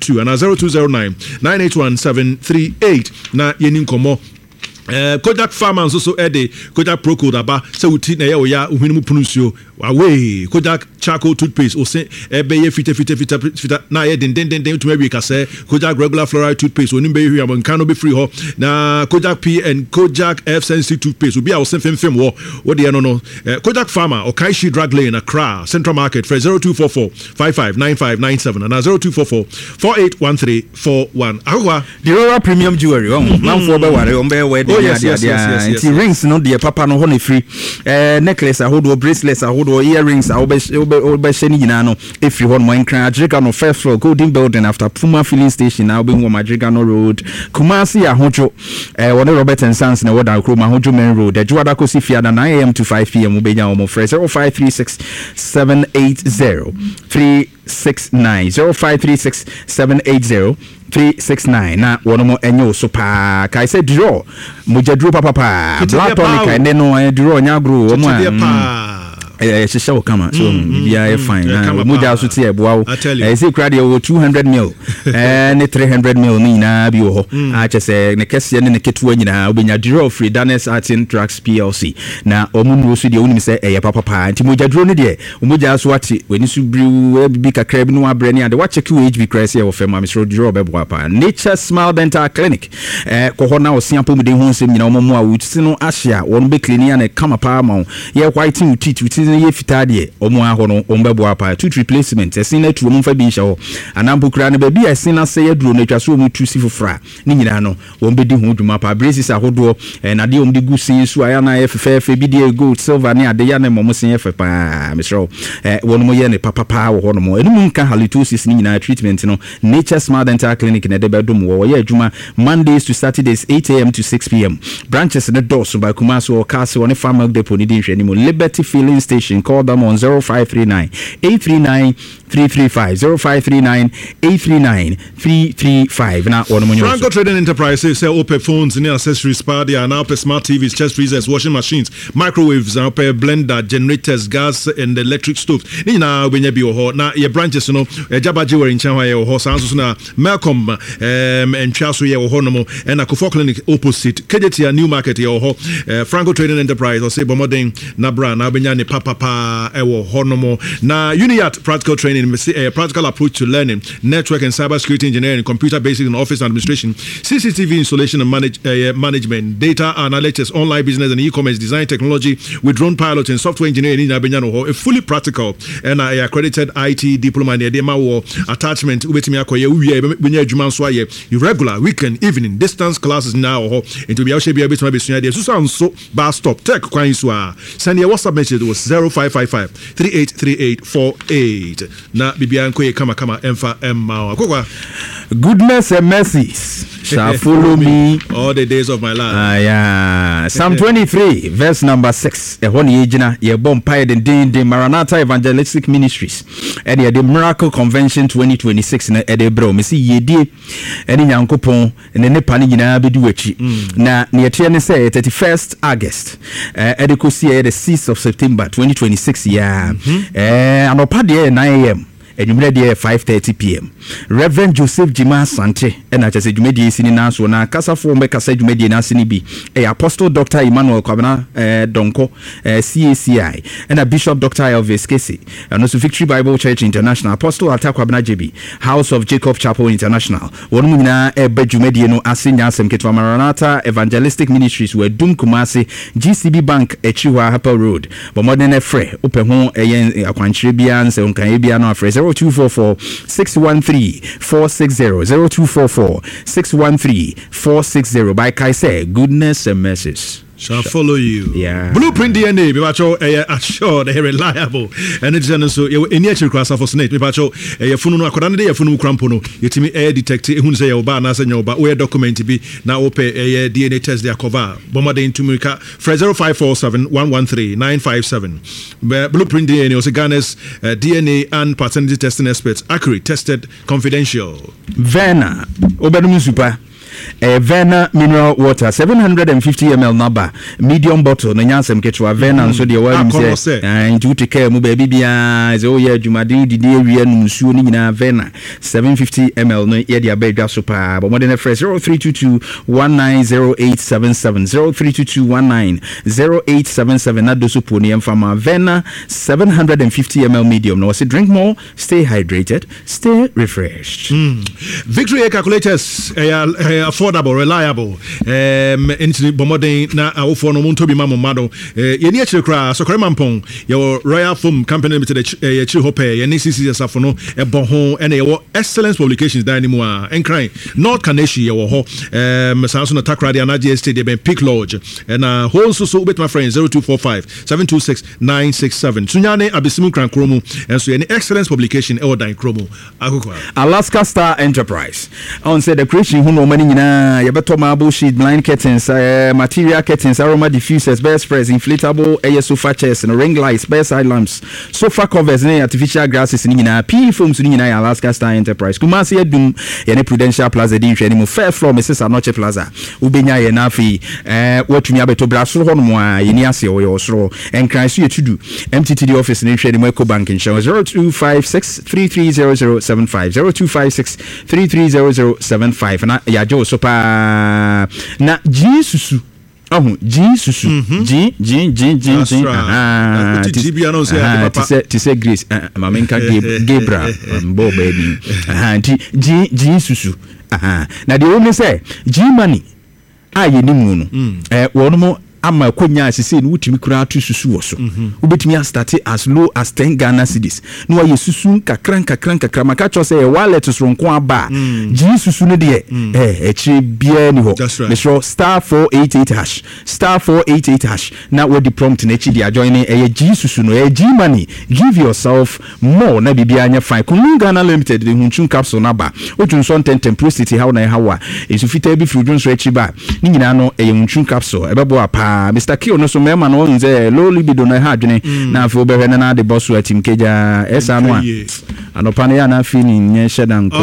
zero two zero nine nine eight one seven three eight na yenin komo Uh, Kodak Pharma and so Eddie Kodak Pro Code aba so uti na ya oya uhinu punusio away Kodak charcoal toothpaste o se ebe ye fite fite fite fite na ye den den den den to maybe ka say Kodak regular fluoride toothpaste oni be hia mon kan be free ho na Kodak P and Kodak F sensitive toothpaste obi a o se fem fem wo wo de no no uh, Kodak Pharma o Kaishi Drug Lane Accra Central Market for zero two four four five five nine five nine seven and zero two four four four eight one three four one ahwa the Aurora Premium Jewelry on man for be ware on be we Oh, yes, yes, yes, yes, yes. Rings no de papa no ho ne free eh necklace ahodo bracelets ahodo earrings ahodo be sheni nyina no if you want more enkran Adriga no first floor Golden Building after Puma filling station now be wo Adriga no road Kumasi ahojo eh wona Robert and Sons na woda akro ahojo main road Ejuada kosi fiada nine a m to five p m wo be nya wo fresh zero five three six seven eight zero three six nine zero five three six seven eight zero three six nine na wono mo enyo so pa kai say draw mujadru papa pa black tonic ene no draw nya gro o mo eh shisha o kama so bia e fine na muja so tie eboa wo eh say crowd e two hundred mil eh ne three hundred mil ni na bi wo ho a che say ne kese ne ne ketu anyina obenya draw free Danes Artin Trucks P L C na omunru so de onim say eh papa pa nti mujadru ne de muja so ati weni so briu bi kakra bi no abre ne ade wa check H B crisis e wo fema misro draw be boa pa Nature Smile Dental Clinic eh ko ho na o siampo mu de ho nsem nyina omo mu a wuti no ahia won be clinic na kama pa ma ye white wuti wuti ye fitade omo aho no ombebo apa tooth replacement esin na tuo mfa bi nhya ho anampo kura ne ba bi esin na se yaduro na twa so omo tusi fofra ni nyina no ombedi ho dwuma pa braces ahodo na de omdi gusin so aya na efefe bi de gold silver ne ade ya na momo sen efe pa misro eh wono mo ye ne papa pa wo ho no mo enum nka halitosis ni nyina treatment no Nature Smile Dental Clinic na de bedum wo ye adwuma Mondays to Saturdays eight a m to six p m branches ne doors by Kumasi or Castle on Farm Milk Depot ni de hwe ni mo Liberty Filling Station. Call them on zero five three nine eight three nine three three five zero five three nine eight three nine three three five. Now, Franco Trading Enterprises sell Opel phones and accessories, party and Opel smart T Vs, chest freezers, washing machines, microwaves, and Opel blender, generators, gas, and electric stoves. Nina when you be a now your branches, you know, Jabaji were in Shanghai or horse, na Malcolm um, and Charles Ye or Honomo and a Kofo Clinic opposite K J T New Market or uh, Franco Trading Enterprise or say Bomoding Nabra, Nabenyani Papa Pa Ewo Honomo. Now Uniat practical training, uh, practical approach to learning, network and cybersecurity engineering, computer basics and office administration, C C T V installation and manage, uh, management, data analytics, online business and e-commerce, design technology with drone pilot and software engineering in Abenyano, a fully practical and uh, accredited I T diploma in the Edema war attachment with me irregular weekend evening distance classes now into be able to be so so bar stop tech kwan so a send your WhatsApp message was zero five five five three eight three eight four eight na bibia nko kama kama emfa emma akwa goodness and mercies shall follow me all the days of my life. Ah, yeah. Psalm twenty-three, verse number six. A honey agina, ye bomb pie the din the Maranatha Evangelistic Ministries, and the Miracle Convention twenty twenty-six in Edebro. Missy ye dear, any young coupon, and then the panigina be duechi. Na near Tierney say thirty-first August, Edecosia the sixth of September twenty twenty-six. Yeah, and Opadia nine a m. And you made there five thirty p m Reverend Joseph Jima Sante, and I just said you made the sini na so na kasa for me kasa you made na sini bi. A Apostle Doctor Emmanuel Kwabena eh Donko eh C A C I and a Bishop Doctor Elvis Casey and also Victory Bible Church International Apostle Atakwabena J B House of Jacob Chapel International. One mu na e bedwumedie no asenya asem ketwa Maranatha Evangelistic Ministries were Dum Kumasi G C B Bank Echiwa Happel Road. But more than a free open ho eh akwanchire bia nse onkan bia no afre zero two four four six one three four six zero zero two four four six one three four six zero by Kaise goodness and mercies shall follow you. Yeah. Blueprint D N A, me bacho eh assured they reliable. And it's so you any actual class for snake. Me bacho eh funu no akoda ne funu krampo no. Yetimi eh detect ehun say your ba na say your ba we document bi na ope eh D N A test their cover. Bomba de intumika zero five four seven one one three nine five seven. Blueprint D N A also Ghana's uh, D N A and paternity testing experts, accurate, tested, confidential. Vena Obedum super uh, Vena mineral water seven hundred fifty milliliters number medium bottle no nyansem ketwa Vena nso de wa mi say into take care mu baby bia is oh yeah jumade di di area no nsuo ni nyina Vena seven hundred fifty milliliters no ye dia be dwa so pa but more than a fresh zero three two two one nine zero eight seven seven zero three two two one nine zero eight seven seven na do so poni emfama Vena seven hundred fifty milliliters medium no say drink more, stay hydrated, stay refreshed. mm. Victory calculators uh, uh, affordable, reliable um into bomodin na awofo no monto bi mamomado uh, yeni akire kra so korema mpon your Royal Foam Company limited uh, akire hope yeni C C S afo no e bon ho ene your excellence publications da animu a enkran North Kaneshi ye wo ho um sanso na takradi anaje estate ben Peak Lodge and uh whole so so with my friend zero two four five seven two six nine six seven tunyane abisimu kran kromu and so any excellence publication e odan kromu akukwa Alaska Star Enterprise on said the creation who no money nyina ye beto marble sheet blind curtains uh, material curtains aroma diffusers best spreads inflatable air sofa chairs and ring lights best side lamps sofa covers and artificial grasses ni nyina P foams ni nyina Alaska Star Enterprise Kumasi edum ye ne Prudential Plaza di hwani mu fair floor Missus Anoche Plaza ubenya ye na afi eh watumi abeto braso ho no a ye ni ase wo ye osoro enkran so ye tudu M T T D office ni hwani mu Ecobank in zero two five six three three zero zero seven five zero two five six three three zero zero seven five na ya jo so pa na Jesus oh Jesus G G G G ah ti say ti say Grace mama nka Gabriel mbo baby ah ti G Jesus ah na the only say G money aye ni mu no eh wono mo ama konya asese no wutimi kura to susu wo so ubetimi a start as low as ten Ghana cedis no wa yesusu kakran kakran kakra maka cho say wallet so nko aba ji susu no de eh echi bia ni ho me so star four eight eight hash star four eight eight hash na we the prompt na echi dia join eh ji susu no eh ji money give yourself more na bibia anya fine kun Ghana limited the hunchun capsule na ba ojun so ten tempority how na how a esu fita bi frudun so echi ba ni nyina no eh hunchun capsule ebebo apa Mister Kio no so mema no nze low libido na ha dwene na afi obehwe na de boss atim keja esa no a anopa na ya na afi ni nye sheda nko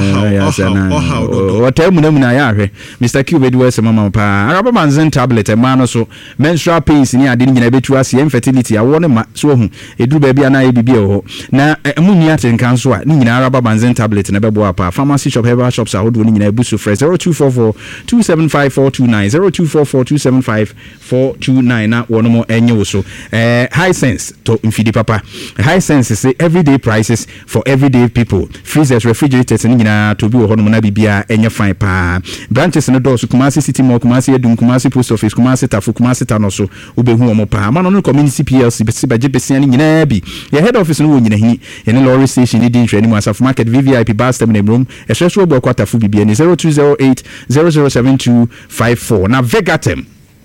ya sana watamu na muna ya hwe Mister Kio be duwe se mama pa araba manzen tablet e ma no so menstrual pains ni ade ni nyina betu ase infertility awo ne ma so hu eduru ba bia na e bibia ho na munni atenkan so a ni nyina araba manzen tablet na bebo apa pharmacy shop herbal shops ahodo ni nyina ebusu fresh zero two four four two seven five four two nine zero two four four two seven five four two nine na one more enyo so eh high sense to infidi papa high sense say everyday prices for everyday people freezers refrigerators ni nyina to bi wo hono na bibia enye fine pa branches no do so Kumasi City Mall Kumasi Edum Kumasi Post Office Kumasi Tafu Kumasi Tano so obehu omo pa ma no community P L C be beje besia ni nyina bi ye head office no wo nyina hini ye ne lorry station ni din hwani mu asaf market V V I P bus terminal room esreso bo kwatafu bibia ni zero two zero eight zero zero seven two five four na Vegatem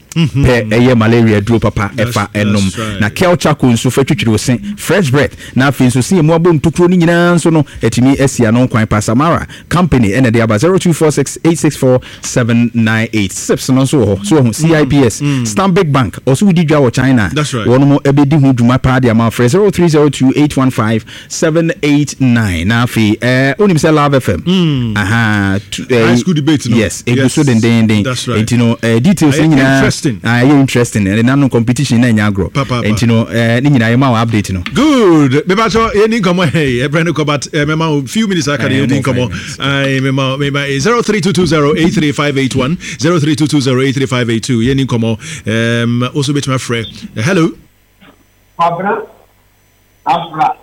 pe eye malaria duro papa efa enum na kelcha ko nso fa twitwiri osen fresh bread na afi nso si emu abom tukuro ni nyina nso no etimi asia no kwan pa Samara company ene de aba zero two four six eight six four seven nine eight sips no so ho so ho C I P S Stanbic Bank also we didwa wo China wono mo ebedi hu dwuma pa dia ma fresh zero three zero two eight one five seven eight nine na afi eh onim se Love F M aha high school debate no yes e go so den den den etino details ni nyina ah you interesting and nanu competition na nya agro and you know eh ni nyina yema update no good me ba so eni komo hey e brand ko but me ma few minutes aka dey eni komo ai me ma me ma zero three two two zero eight three five eight one zero three two two zero eight three five eight two eni komo um also bet my friend hello abra abra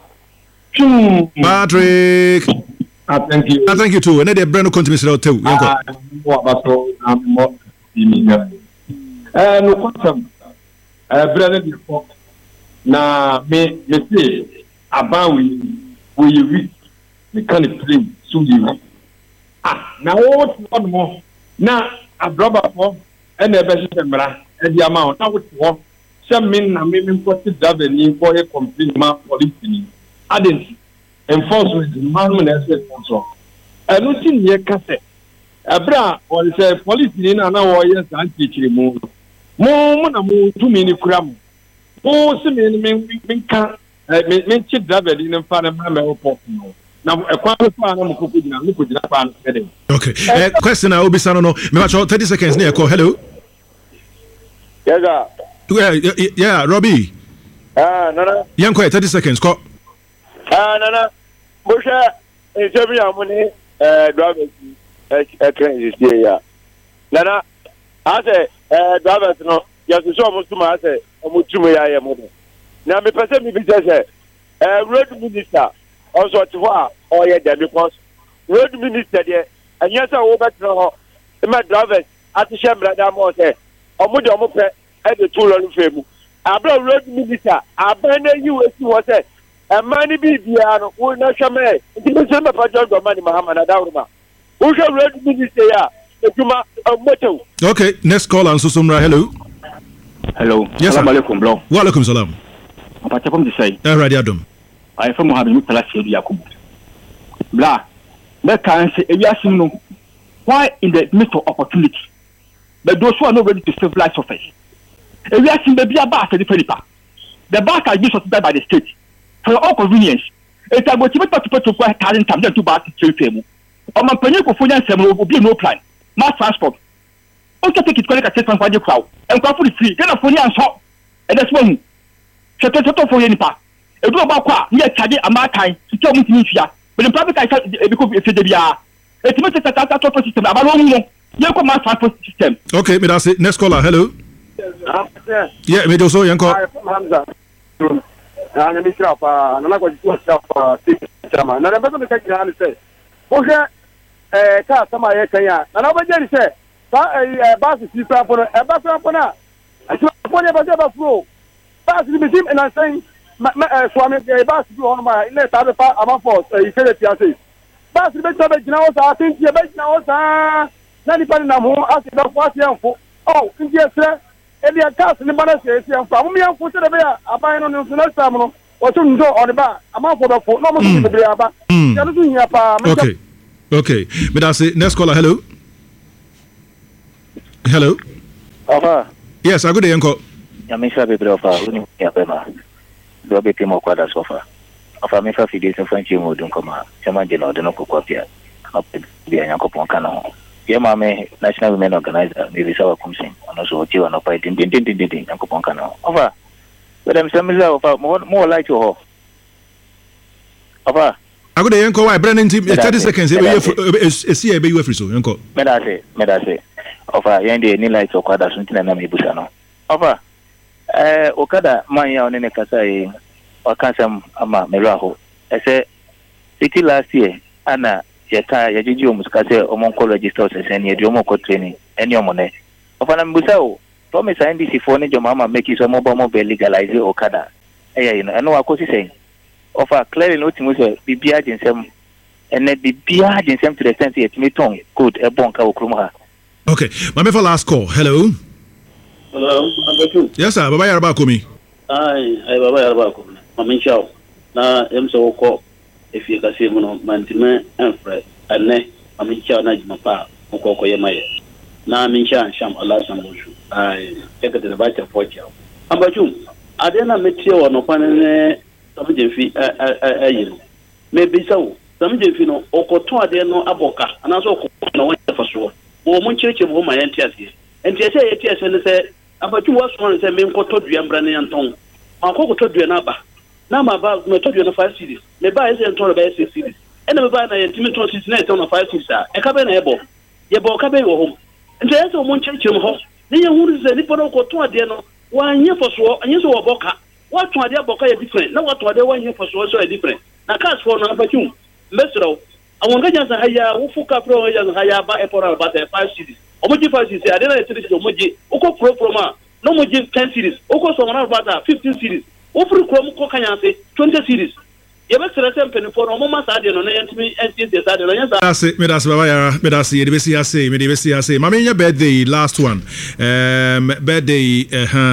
Patrick I thank you I thank you too and the brand continue to tell you ah mo abaso am mo ni Eh no kwasam eh brother before na me me say abawi we we me can play so you ah na what one more na abroba for and e be se mra e di ama na what wo se me na me me put driver ni for a complaint ma police ni aden enforcement man na say sponsor e no tin ye kase abra or say police ni na na wo yes anti chiri mu mo mo na mo tumi ni kura mo mo se me me me ka me me chi driver ni nfa na ma me report no na ekwa pa na mko kujina mko kujina pa na kede. Okay. Uh, question I will be saying no. Me watch thirty seconds near call. Hello. Yes sir. Yeah, yeah, yeah, Robbie. Ah, nana. Young quiet thirty seconds call. Ah, nana. Busha interview amuni eh drivers eh train is here. Nana, I say eh drivers no, yes so mo tuma say mo tuma ya ya mo. Na me pese me bi say eh road minister also to wa or yeah dem because road minister there and yes wo better ho e ma drivers ati shemra da mo say omo de omo pe e de two lorry femu abra road minister abana yi we si wo say e ma ni bi bia no wo na hweme nti be se me pa John Dramani Mahama na dawruma wo hwe road minister ya ejuma moto. Okay, next call and Susumra. Hello. Hello. Yes, Assalamu alaikum bro. Wa alaikum salam. Apa cakap di say? Eh radio Adam. I from Muhammad Mutala Sheikh Yakub. Blah. Me can say we are no. Why in the midst of opportunity? But those who are not ready to civilize office. We are seeing the bia bar the paper. The bar can be sorted by the state for all convenience. It's a motivate to put to go talent time to bar to trade. Or my penny for finance will be no plan. Mass transport. Okay, take it collect a state for the crowd. And go for the free. Then a phone and shop. And that's one. Shut it for any part. A do about qua, near Chadi and my time to tell me to meet you. But in public, I said, because if they are, it's not a transport system. I'm alone. You come my transport system. Okay, but that's it. Next caller. Hello. Yeah, me also young call. Hamza. Na mi sira pa na na ko ji sira pa chama. Na na be so me ka kira ni say. O je eh ka sama ye kan ya. Na na ba je ni say. Ba eh ba si si pra po no. E ba pra po na. Ati po ne ba je ba flow. Ba si mi sim na say ma eh so me e ba si do on ma ile ta be pa ama force e se le ti ase. Ba si be to be jina o sa tin ti be jina o sa. Na ni pa na mo ase da fo ase anfo. Oh, ndi ese ebi akas ni bana se ese anfo. Mo mi anfo se de be aban no no so na sam no. O to ndo o de ba ama fo be fo. No mo se be aba. Ya no nya pa. Okay. Okay. But that's it. Next caller. Hello. Hello. Ofa. Yes, I go there uncle. Ya me sha be bre ofa. Uni ya be ma. Do be timo kwada sofa. Ofa me fa fide se fanchi mo dun koma. Chama je no de no kokwa pia. Opa bi anyakopon kana. Yeah, my National Women Organizer, maybe so comes in, and also you and a din din din din din and coupon canal. Over. But I'm some more more like to her. Over. I go the uncle, I Brennan team thirty seconds. A C A B U F so, uncle. Medase, Medase. Over, Yandy, any lights or quad, something and Nami Busano. Over. Eh, Okada, my own in a Kasai or Kansam Ama Melaho. I say, city last year, Anna. Yeta yajiji omuskase omonko register sesen ye diomo ko training eni omone ofana mbusao to me sa N D C for ne jomama make so mo bo mo be legalize Okada eya you know eno akosi say ofa clearly no timu say bibia jinsem ene bibia jinsem to the sense yet me ton code e bonka okrum ha. Okay, my me for last call. Hello. Hello, Abatu. Yes sir, baba yarba komi. Ai ai baba yarba komi. Mami chao na emso ko if you can see mono mantime enfre ane amicha na jimapa okoko yemaye na amicha sham Allah sambushu ai eka de bacha focha ambachum adena metie wono kwanene samje fi ayi maybe so samje fi no okoto ade no aboka anaso okoto no won faso wo mun cheche bo ma yentiase entiase yetiase ne se ambachum waso ne se me nkoto dua mbrane yanton akokoto dua na ba na ma ba me to na five series me ba ese nton ba six series ena me ba na yentimi ton six na ton five series a e ka be na ebo ye bo ka be wo hom nti ese o mon cheche mo ho ne ye huru ze ni pono ko to ade no wa nye foso anye so wo boka wa to ade boka ye different na wa to ade wa nye foso so ye different na cars for na abachum mesro awon ga jansa haya wo fuka pro ga jansa haya ba e pora ba te five series o mo ji five series ade na three series o mo ji o ko pro pro ma no mo ji ten series o ko so na ba ta fifteen series ofuru krom ko kanyanse twenty series yebe serese mpenifo no mama saade no na yentimi ntc saade no yansa ase me das baba ya me das ye de besi ase me de besi ase mama nya birthday last one um birthday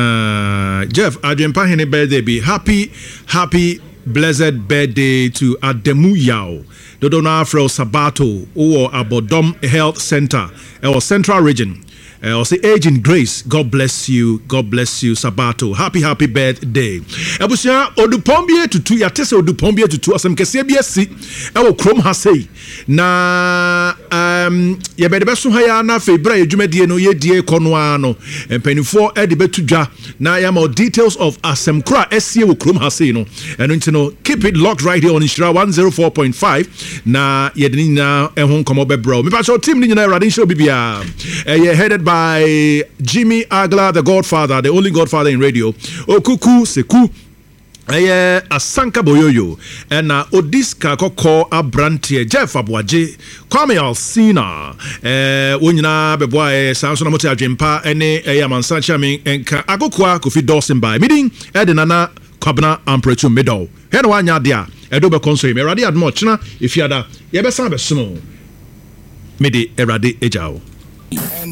uh Jeff adwempa hene birthday be happy happy blessed birthday to Ademu Yao Dodo na Afro Sabato or Abodom Health Center or Central Region uh, say aging grace, God bless you, God bless you, Sabato, happy happy birthday. Ebusia odupombie tutu ya tese odupombie tutu asem kese bi asi e wo krom ha sei na um ye be de beso ha ya na febra edwumadie no ye die kono ano empanifo e de betudwa na ya more details of asem kra esie wo krom ha sei no eno nti no keep it locked right here on Ishira one oh four point five na ye de nyina e ho nkomo be bro me pa so team ni nyina radin show bibia e headed by Jimmy Agla, the Godfather, the only Godfather in radio. Okuku Seku Eye Asanka Boyoyo and uh, Odiska Koko Abrantie Jeff Abwaje Kwame Alsina eh wonyina beboa eh Samson Moti Adwempa ene eh Amansa Chamin enka Agokwa Kofi Dawson by meeting Edenana Kwabena Ampretu Middle he no anya dia edo be konso me rade admo china ifiada ye be san be sumo mede erade ejao.